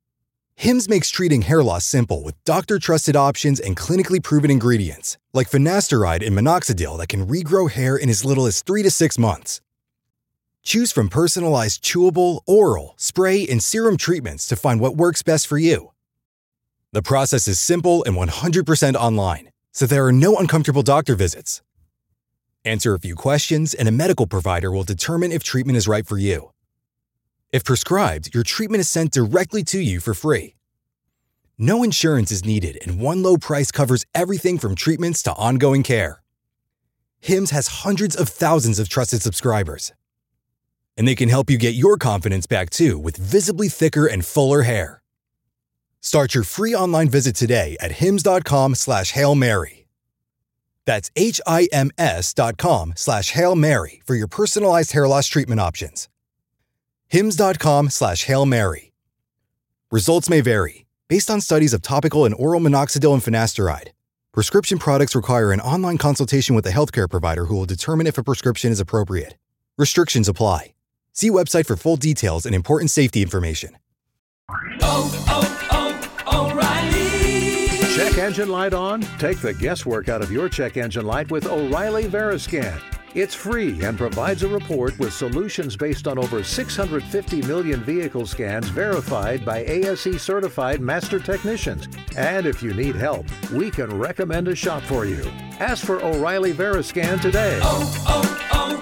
Hims makes treating hair loss simple with doctor-trusted options and clinically proven ingredients, like finasteride and minoxidil that can regrow hair in as little as three to six months. Choose from personalized chewable, oral, spray, and serum treatments to find what works best for you. The process is simple and one hundred percent online, so there are no uncomfortable doctor visits. Answer a few questions and a medical provider will determine if treatment is right for you. If prescribed, your treatment is sent directly to you for free. No insurance is needed, and one low price covers everything from treatments to ongoing care. Hims has hundreds of thousands of trusted subscribers. And they can help you get your confidence back too with visibly thicker and fuller hair. Start your free online visit today at hims dot com slash Hail Mary. That's H-I-M-S dot com slash Hail Mary for your personalized hair loss treatment options. hims dot com slash Hail Mary. Results may vary, based on studies of topical and oral minoxidil and finasteride. Prescription products require an online consultation with a healthcare provider who will determine if a prescription is appropriate. Restrictions apply. See website for full details and important safety information. Oh, oh, oh, O'Reilly. Check engine light on? Take the guesswork out of your check engine light with O'Reilly Veriscan. It's free and provides a report with solutions based on over six hundred fifty million vehicle scans verified by A S E certified master technicians. And if you need help, we can recommend a shop for you. Ask for O'Reilly Veriscan today. Oh,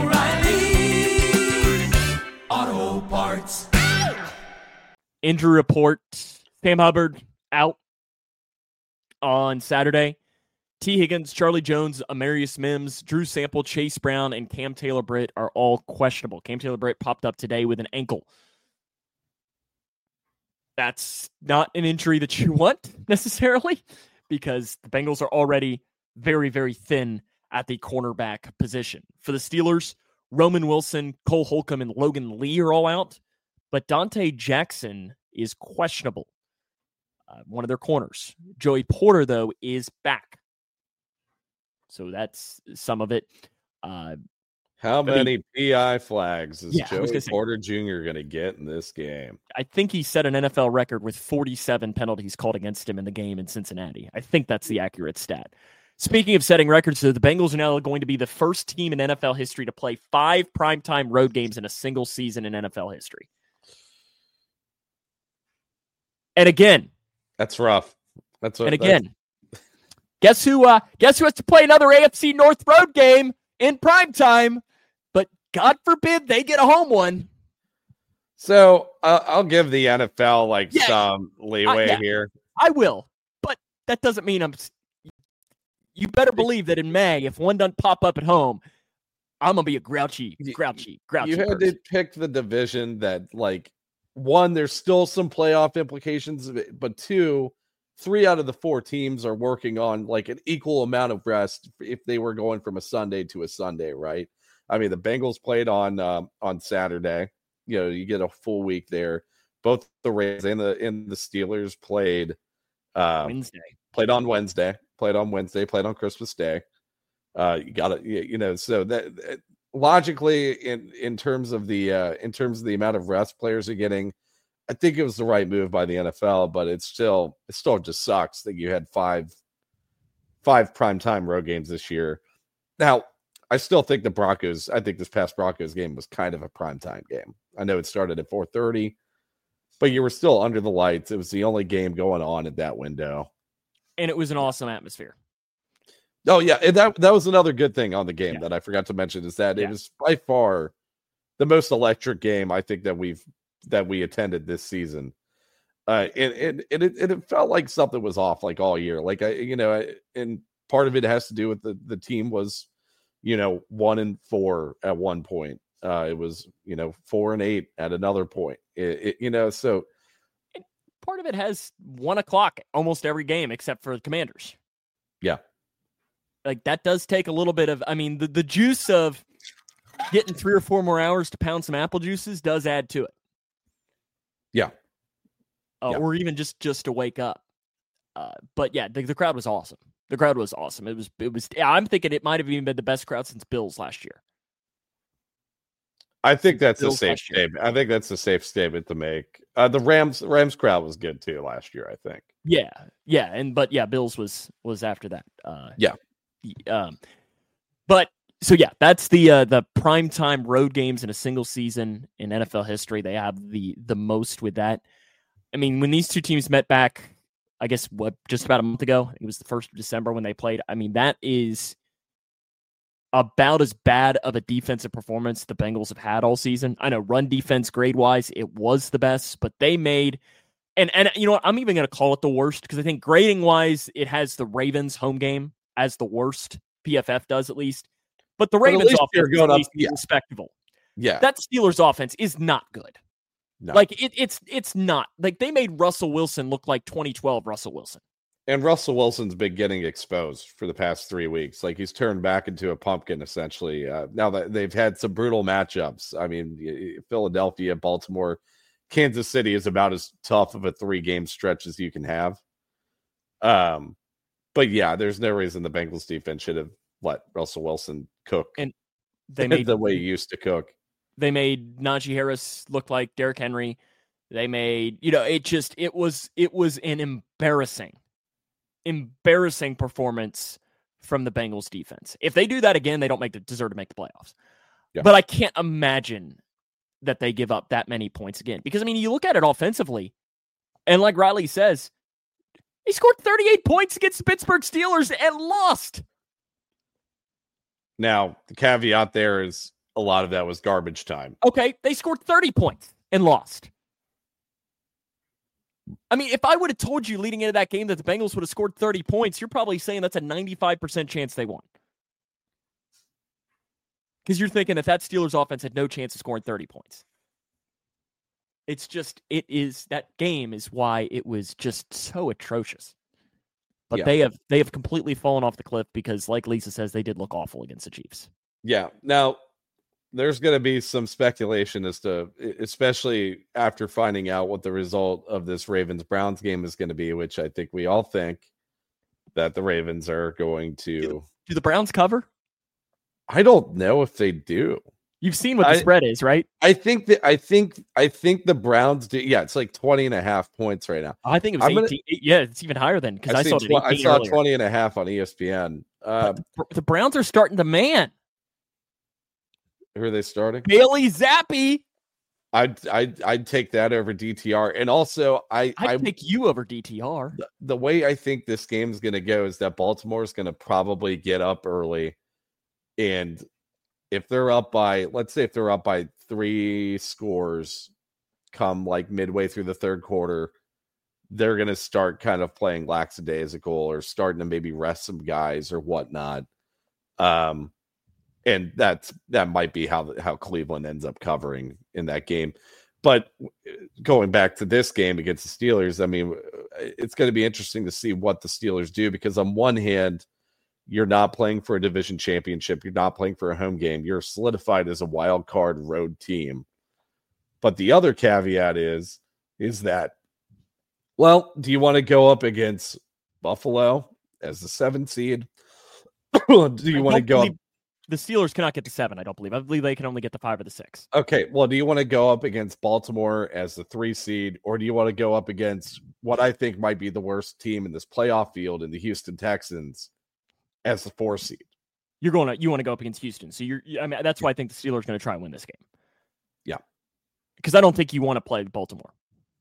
oh, oh, O'Reilly Auto Parts. Injury report. Sam Hubbard out on Saturday. T. Higgins, Charlie Jones, Amarius Mims, Drew Sample, Chase Brown, and Cam Taylor-Britt are all questionable. Cam Taylor-Britt popped up today with an ankle. That's not an injury that you want necessarily because the Bengals are already very, very thin at the cornerback position. For the Steelers, Roman Wilson, Cole Holcomb, and Logan Lee are all out, but Dante Jackson is questionable. Uh, one of their corners. Joey Porter, though, is back. So that's some of it. Uh, How I mean, many P I flags is yeah, Joey Porter Junior going to get in this game? I think he set an N F L record with forty-seven penalties called against him in the game in Cincinnati. I think that's the accurate stat. Speaking of setting records, so the Bengals are now going to be the first team in N F L history to play five primetime road games in a single season in N F L history. And again, That's rough. That's what, and again, guess who? Uh, guess who has to play another A F C North road game in primetime? But God forbid they get a home one. So uh, I'll give the N F L like Yeah. some leeway Uh, yeah. here. I will, but that doesn't mean I'm. You better believe that in May, if one doesn't pop up at home, I'm gonna be a grouchy, grouchy, grouchy. You had person. to pick the division that, like, one, there's still some playoff implications, but two, three out of the four teams are working on like an equal amount of rest if they were going from a Sunday to a Sunday, right? I mean, the Bengals played on um, on Saturday. You know, you get a full week there. Both the Rays and the and the Steelers played um, Wednesday. Played on Wednesday. Played on Wednesday. Played on Christmas Day. Uh, you got to, you know, so that, that logically, in in terms of the uh, in terms of the amount of rest players are getting, I think it was the right move by the N F L. But it's still it still just sucks that you had five five primetime road games this year. Now, I still think the Broncos. I think this past Broncos game was kind of a primetime game. I know it started at four thirty, but you were still under the lights. It was the only game going on at that window, and it was an awesome atmosphere. Oh yeah, and that that was another good thing on the game yeah. that I forgot to mention is that yeah. it was by far the most electric game I think that we've that we attended this season. Uh, and, and, and it and it felt like something was off like all year. Like I, you know, I, and part of it has to do with the the team was, you know, one and four at one point. Uh, it was, you know, four and eight at another point. It, it, you know, so and part of it has one o'clock almost every game except for the Commanders. Yeah. Like that does take a little bit of, I mean, the, the juice of getting three or four more hours to pound some apple juices does add to it. Yeah. Uh, yeah. Or even just, just to wake up. Uh, but yeah, the, the crowd was awesome. The crowd was awesome. It was, it was, I'm thinking it might've even been the best crowd since Bills last year. I think that's Bills a safe statement. I think that's a safe statement to make. Uh, the Rams, Rams crowd was good too last year, I think. Yeah. Yeah. And, but yeah, Bills was, was after that. Uh, yeah. Um, but so yeah, that's the uh, the primetime road games in a single season in N F L history. They have the the most with that. I mean, when these two teams met back, I guess what just about a month ago, it was the first of December when they played. I mean, that is about as bad of a defensive performance the Bengals have had all season. I know run defense grade wise, it was the best, but they made and and you know what, I'm even going to call it the worst because I think grading wise, it has the Ravens home game as the worst. P F F does at least, but the Ravens offense is at least yeah. respectable. Yeah, that Steelers offense is not good. No. Like it, it's it's not like they made Russell Wilson look like twenty twelve Russell Wilson. And Russell Wilson's been getting exposed for the past three weeks. Like he's turned back into a pumpkin essentially. Uh, now that they've had some brutal matchups. I mean, Philadelphia, Baltimore, Kansas City is about as tough of a three game stretch as you can have. Um. But yeah, there's no reason the Bengals defense should have let Russell Wilson cook and they made the way he used to cook. They made Najee Harris look like Derrick Henry. They made, you know, it just it was it was an embarrassing, embarrassing performance from the Bengals defense. If they do that again, they don't make the deserve to make the playoffs. Yeah. But I can't imagine that they give up that many points again. Because I mean, you look at it offensively, and like Riley says, he scored thirty-eight points against the Pittsburgh Steelers and lost. Now, the caveat there is a lot of that was garbage time. Okay, they scored thirty points and lost. I mean, if I would have told you leading into that game that the Bengals would have scored thirty points, you're probably saying that's a ninety-five percent chance they won. Because you're thinking that that Steelers offense had no chance of scoring thirty points. It's just, it is, that game is why it was just so atrocious. But yeah. they have they have completely fallen off the cliff because, like Lisa says, they did look awful against the Chiefs. Yeah. Now, there's going to be some speculation as to, especially after finding out what the result of this Ravens-Browns game is going to be, which I think we all think that the Ravens are going to... Do, do the Browns cover? I don't know if they do. You've seen what the I, spread is, right? I think that I think I think the Browns do. Yeah, it's like twenty and a half points right now. I think it was I'm eighteen. Gonna, yeah, it's even higher than because I, I saw it. I saw earlier. twenty and a half on E S P N. Uh, the, the Browns are starting to man. Who are they starting? Bailey Zappi. I'd I'd I'd take that over D T R, and also I I'd I take you over D T R. The, the way I think this game is going to go is that Baltimore is going to probably get up early, and if they're up by, let's say if they're up by three scores come like midway through the third quarter, they're going to start kind of playing lackadaisical or starting to maybe rest some guys or whatnot. Um, and that's that might be how how Cleveland ends up covering in that game. But going back to this game against the Steelers, I mean, it's going to be interesting to see what the Steelers do, because on one hand, you're not playing for a division championship. You're not playing for a home game. You're solidified as a wild card road team. But the other caveat is, is that, well, do you want to go up against Buffalo as the seventh seed? do you want to go up? The Steelers cannot get to seven, I don't believe. I believe they can only get to five or the six. Okay, well, do you want to go up against Baltimore as the three seed, or do you want to go up against what I think might be the worst team in this playoff field in the Houston Texans as the four seed? You're going to you want to go up against Houston, so you're. I mean, that's why I think the Steelers are going to try and win this game. Yeah, because I don't think you want to play Baltimore,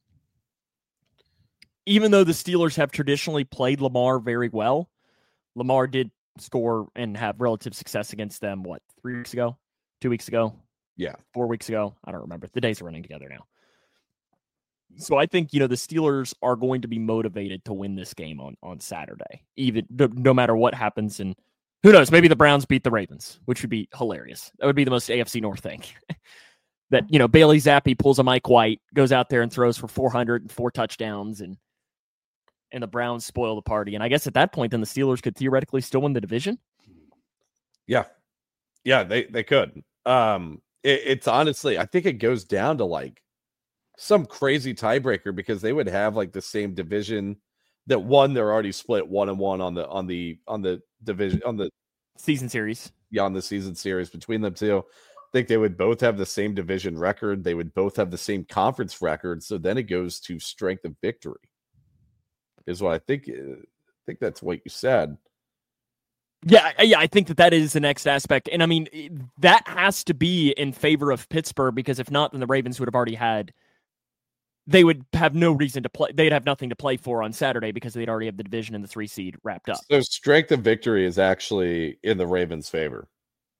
even though the Steelers have traditionally played Lamar very well. Lamar did score and have relative success against them, what, three weeks ago? Two weeks ago? Yeah. Four weeks ago? I don't remember. The days are running together now. So I think, you know, the Steelers are going to be motivated to win this game on, on Saturday, even no, no matter what happens. And who knows, maybe the Browns beat the Ravens, which would be hilarious. That would be the most A F C North thing. That, you know, Bailey Zappi pulls a Mike White, goes out there and throws for four hundred and four touchdowns, and and the Browns spoil the party. And I guess at that point, then the Steelers could theoretically still win the division. Yeah. Yeah, they, they could. Um, it, it's honestly, I think it goes down to like some crazy tiebreaker, because they would have like the same division that one, they're already split one and one on the, on the, on the division, on the season series. Yeah. On the season series between them two. I think they would both have the same division record. They would both have the same conference record. So then it goes to strength of victory. Is what I think. I think that's what you said. Yeah, yeah, I think that that is the next aspect. And I mean, that has to be in favor of Pittsburgh, because if not, then the Ravens would have already had, they would have no reason to play. They'd have nothing to play for on Saturday because they'd already have the division and the three seed wrapped up. So strength of victory is actually in the Ravens' favor.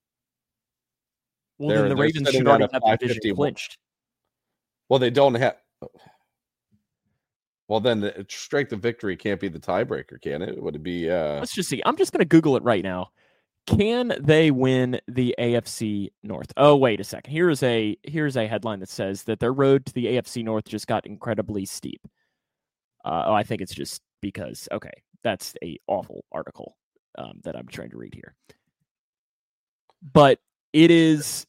Well, they're, then the Ravens should already have the division clinched. Well, they don't have... Well, then the strength of victory can't be the tiebreaker, can it? Would it be... Uh... Let's just see. I'm just going to Google it right now. Can they win the A F C North? Oh, wait a second. Here's a here's a headline that says that their road to the A F C North just got incredibly steep. Uh, oh, I think it's just because... Okay, that's a awful article um, that I'm trying to read here. But it is...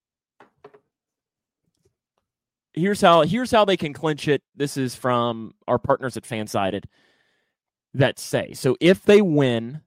Here's how here's how they can clinch it. This is from our partners at Fansided that say, so if they win,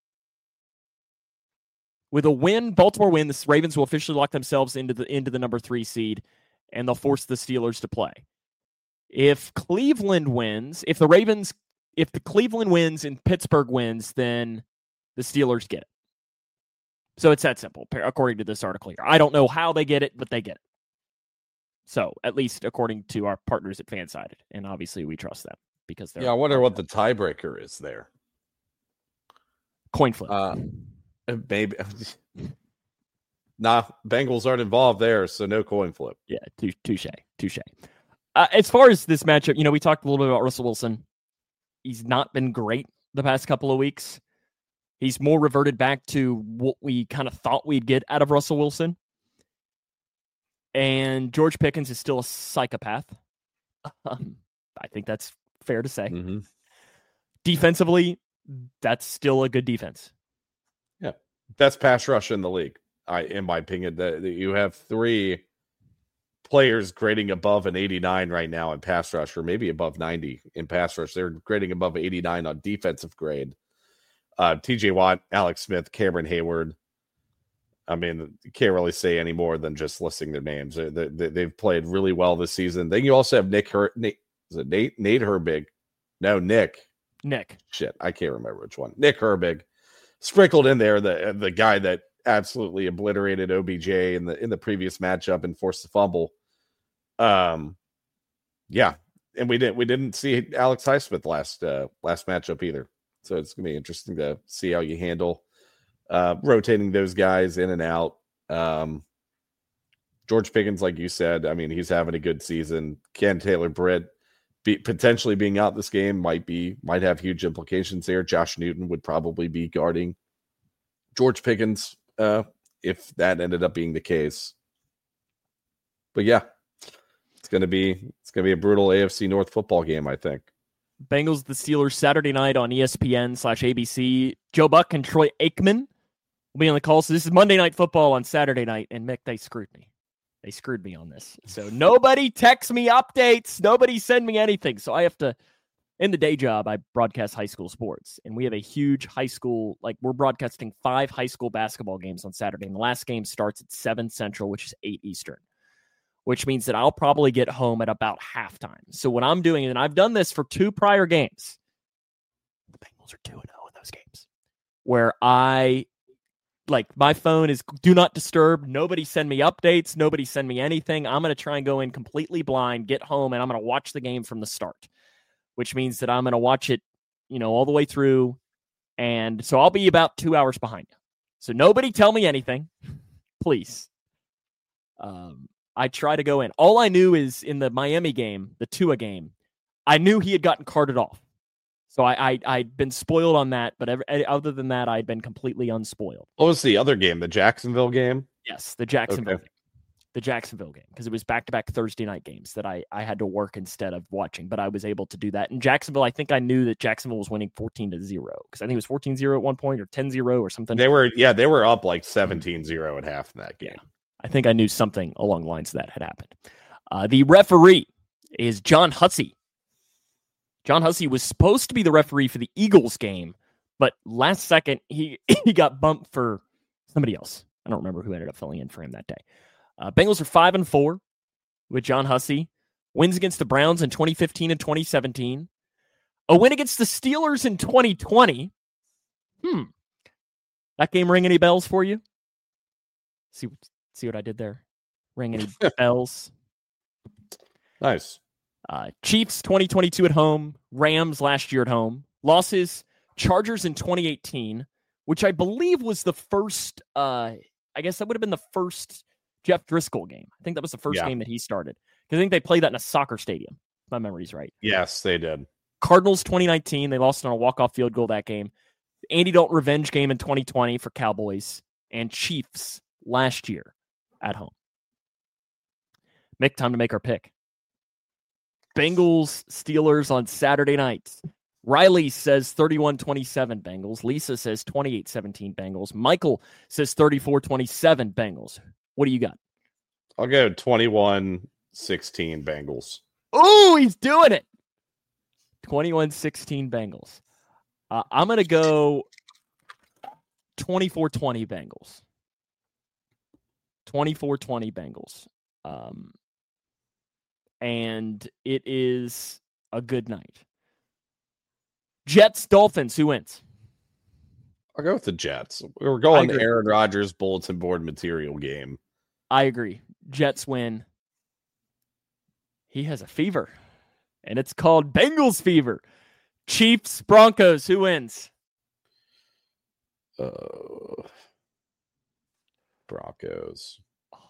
with a win, Baltimore win, the Ravens will officially lock themselves into the into the number three seed, and they'll force the Steelers to play. If Cleveland wins, if the Ravens, if the Cleveland wins and Pittsburgh wins, then the Steelers get it. So it's that simple, according to this article here. I don't know how they get it, but they get it. So, at least according to our partners at Fansided. And obviously we trust them because they're... Yeah, I wonder what the tiebreaker is there. Coin flip. Uh, maybe. Nah, Bengals aren't involved there, so no coin flip. Yeah, touche, touche. Uh, as far as this matchup, you know, we talked a little bit about Russell Wilson. He's not been great the past couple of weeks. He's more reverted back to what we kind of thought we'd get out of Russell Wilson. And George Pickens is still a psychopath. Um, I think that's fair to say. Mm-hmm. Defensively, that's still a good defense. Yeah. Best pass rush in the league, I, in my opinion. That you have three players grading above an eighty-nine right now in pass rush, or maybe above ninety in pass rush. They're grading above eighty-nine on defensive grade. Uh, T J Watt, Alex Smith, Cameron Hayward. I mean, you can't really say any more than just listing their names. They, they, they've played really well this season. Then you also have Nick Her- Nate, is it Nate? Nate Herbig. No, Nick. Nick. Shit, I can't remember which one. Nick Herbig. Sprinkled in there, the the guy that absolutely obliterated O B J in the in the previous matchup and forced the fumble. Um, yeah, and we didn't we didn't see Alex Highsmith last uh, last matchup either. So it's gonna be interesting to see how you handle Uh, rotating those guys in and out. Um, George Pickens, like you said, I mean, he's having a good season. Ken Taylor Britt be, potentially being out this game might be might have huge implications there. Josh Newton would probably be guarding George Pickens uh, if that ended up being the case. But yeah, it's gonna be it's gonna be a brutal A F C North football game, I think. Bengals, the Steelers, Saturday night on E S P N slash A B C. Joe Buck and Troy Aikman will be on the call. So this is Monday Night Football on Saturday night, and Mick, they screwed me. They screwed me on this. So nobody text me updates. Nobody send me anything. So I have to, in the day job, I broadcast high school sports, and we have a huge high school, like we're broadcasting five high school basketball games on Saturday, and the last game starts at seven Central, which is eight Eastern, which means that I'll probably get home at about halftime. So what I'm doing, and I've done this for two prior games, the Bengals are two and oh in those games, where I, like, my phone is do not disturb. Nobody send me updates. Nobody send me anything. I'm going to try and go in completely blind, get home, and I'm going to watch the game from the start, which means that I'm going to watch it, you know, all the way through. And so I'll be about two hours behind you. So nobody tell me anything, please. Um, I try to go in. All I knew is in the Miami game, the Tua game, I knew he had gotten carted off. So I, I, I'd been spoiled on that, but every, other than that, I'd been completely unspoiled. What was the other game? The Jacksonville game? Yes, the Jacksonville okay. game. The Jacksonville game, because it was back-to-back Thursday night games that I, I had to work instead of watching, but I was able to do that. In Jacksonville, I think I knew that Jacksonville was winning fourteen to zero, because I think it was fourteen zero at one point or ten zero or something. They were, yeah, they were up like seventeen zero at half in that game. Yeah. I think I knew something along the lines of that had happened. Uh, the referee is John Hussey. John Hussey was supposed to be the referee for the Eagles game, but last second he, he got bumped for somebody else. I don't remember who ended up filling in for him that day. Uh, Bengals are five and four with John Hussey. Wins against the Browns in twenty fifteen and twenty seventeen. A win against the Steelers in twenty twenty. Hmm. That game ring any bells for you? See, see what I did there? Ring any bells? Nice. Uh, Chiefs twenty twenty-two at home. Rams last year at home. Losses, Chargers in twenty eighteen, which I believe was the first, uh, I guess that would have been the first Jeff Driscoll game. I think that was the first yeah. game that he started. Because I think they played that in a soccer stadium. If my memory's right. Yes, they did. Cardinals twenty nineteen. They lost on a walk-off field goal that game. Andy Dalton revenge game in twenty twenty for Cowboys. And Chiefs last year at home. Mick, time to make our pick. Bengals, Steelers on Saturday night. Riley says thirty-one twenty-seven Bengals. Lisa says twenty-eight seventeen Bengals. Michael says thirty-four twenty-seven Bengals. What do you got? I'll go twenty-one sixteen Bengals. Oh, he's doing it. twenty-one sixteen Bengals. Uh, I'm going to go twenty-four twenty Bengals. twenty-four twenty Bengals. Um, and it is a good night. Jets, Dolphins, who wins? I'll go with the Jets. We were going to Aaron Rodgers bulletin board material game. I agree. Jets win. He has a fever, and it's called Bengals fever. Chiefs, Broncos, who wins? Uh, Broncos.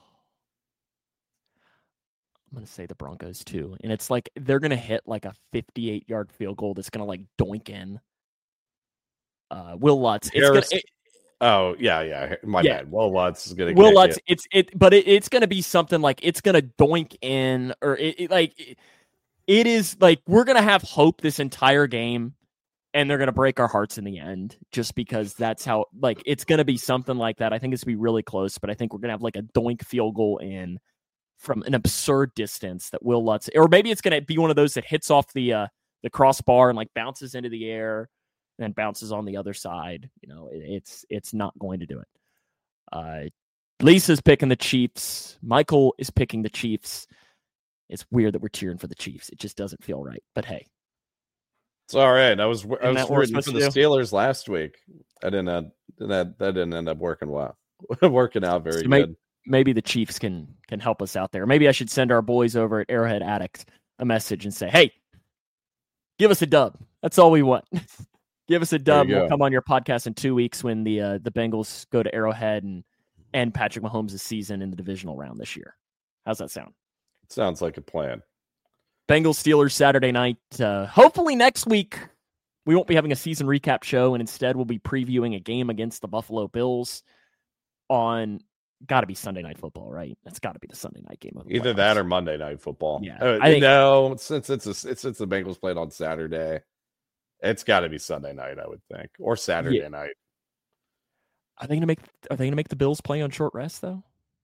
I'm going to say the Broncos too. And it's like they're going to hit like a fifty-eight yard field goal that's going to like doink in. Uh, Will Lutz. It's gonna, it, oh, yeah, yeah. My yeah. bad. Will Lutz is going to Will Lutz. Hit. It's it, but it, it's going to be something like it's going to doink in, or it, it like it, it is like we're going to have hope this entire game, and they're going to break our hearts in the end just because that's how, like, it's going to be something like that. I think it's going to be really close, but I think we're going to have like a doink field goal in from an absurd distance that Will Lutz, or maybe it's going to be one of those that hits off the uh, the crossbar and like bounces into the air and then bounces on the other side. You know, it, it's it's not going to do it. Uh, Lisa's picking the Chiefs. Michael is picking the Chiefs. It's weird that we're cheering for the Chiefs. It just doesn't feel right. But hey, it's all right. I was I Isn't was rooting for the Steelers last week. I didn't uh, that that didn't end up working well. working out very so good. Maybe, maybe the Chiefs can can help us out there. Maybe I should send our boys over at Arrowhead Addict a message and say, "Hey, give us a dub. That's all we want. Give us a dub. We'll come on your podcast in two weeks when the uh, the Bengals go to Arrowhead and end Patrick Mahomes' season in the divisional round this year." How's that sound? Sounds like a plan. Bengals Steelers Saturday night. Uh, hopefully next week we won't be having a season recap show, and instead we'll be previewing a game against the Buffalo Bills. on got to be Sunday Night Football, right? That's got to be the Sunday night game. Of the Either playoffs. that or Monday Night Football. Yeah, uh, I think, no, since it's a, since the Bengals played on Saturday, it's got to be Sunday night, I would think, or Saturday yeah. night. Are they gonna make Are they gonna make the Bills play on short rest though?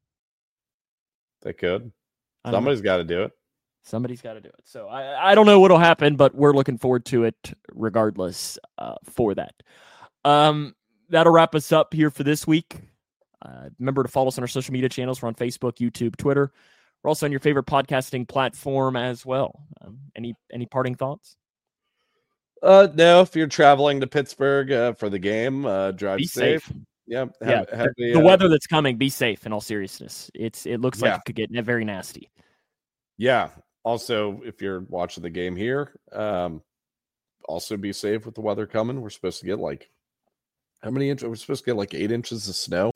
They could. I don't Somebody's got to do it. Somebody's got to do it. So I, I don't know what'll happen, but we're looking forward to it regardless uh, for that. Um, that'll wrap us up here for this week. Uh, remember to follow us on our social media channels. We're on Facebook, YouTube, Twitter. We're also on your favorite podcasting platform as well. Um, any any parting thoughts? Uh, no, if you're traveling to Pittsburgh uh, for the game, uh, drive Be safe. safe. Yeah, have, yeah. have the, the, the uh, weather that's coming, be safe in all seriousness. It's It looks like yeah. it could get very nasty. Yeah. Also, if you're watching the game here, um, also be safe with the weather coming. We're supposed to get like, how many inches? We're supposed to get like eight inches of snow.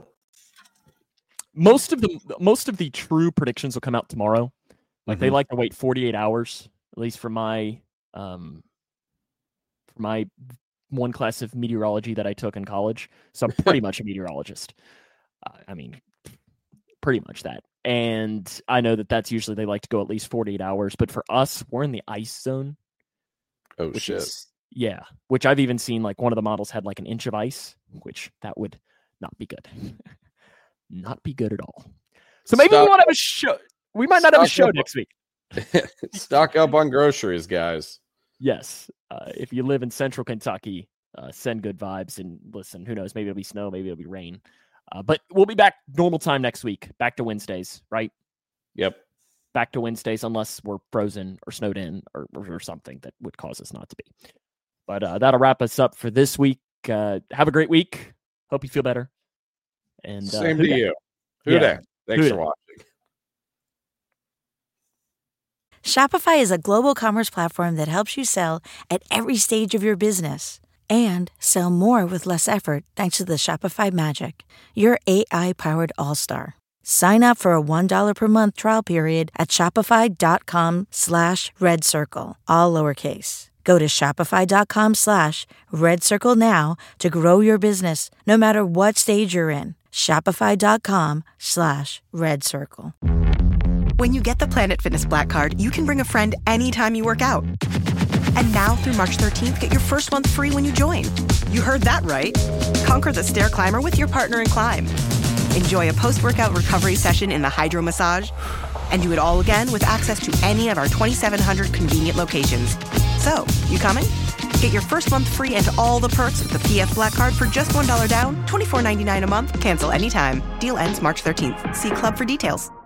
Most of the most of the true predictions will come out tomorrow. Like Mm-hmm. they like to wait forty-eight hours, at least for my um for my one class of meteorology that I took in college. So I'm pretty much a meteorologist. Uh, I mean, pretty much that. And I know that that's usually they like to go at least forty-eight hours. But for us, we're in the ice zone. Oh, which shit. Is, yeah. Which I've even seen like one of the models had like an inch of ice, which that would not be good. Not be good at all. So maybe Stock, we won't have a show. We might not have a show next week. Stock up on groceries, guys. Yes. Uh, if you live in central Kentucky, uh, send good vibes and listen. Who knows? Maybe it'll be snow. Maybe it'll be rain. Uh, but we'll be back normal time next week. Back to Wednesdays, right? Yep. Back to Wednesdays, unless we're frozen or snowed in or, or something that would cause us not to be. But uh, that'll wrap us up for this week. Uh, have a great week. Hope you feel better. And uh, Same to you. Who yeah. dat? Thanks Who for dat? watching. Shopify is a global commerce platform that helps you sell at every stage of your business and sell more with less effort thanks to the Shopify Magic, your A I-powered all-star. Sign up for a one dollar per month trial period at shopify.com slash red circle, all lowercase. Go to shopify.com slash red circle now to grow your business no matter what stage you're in. Shopify.com slash red circle. When you get the Planet Fitness Black Card, you can bring a friend anytime you work out. And now through March thirteenth, get your first month free when you join. You heard that right. Conquer the stair climber with your partner in climb. Enjoy a post-workout recovery session in the Hydro Massage. And do it all again with access to any of our twenty-seven hundred convenient locations. So, you coming? Get your first month free and all the perks with the P F Black Card for just one dollar down, twenty-four ninety-nine a month. Cancel anytime. Deal ends March thirteenth. See Club for details.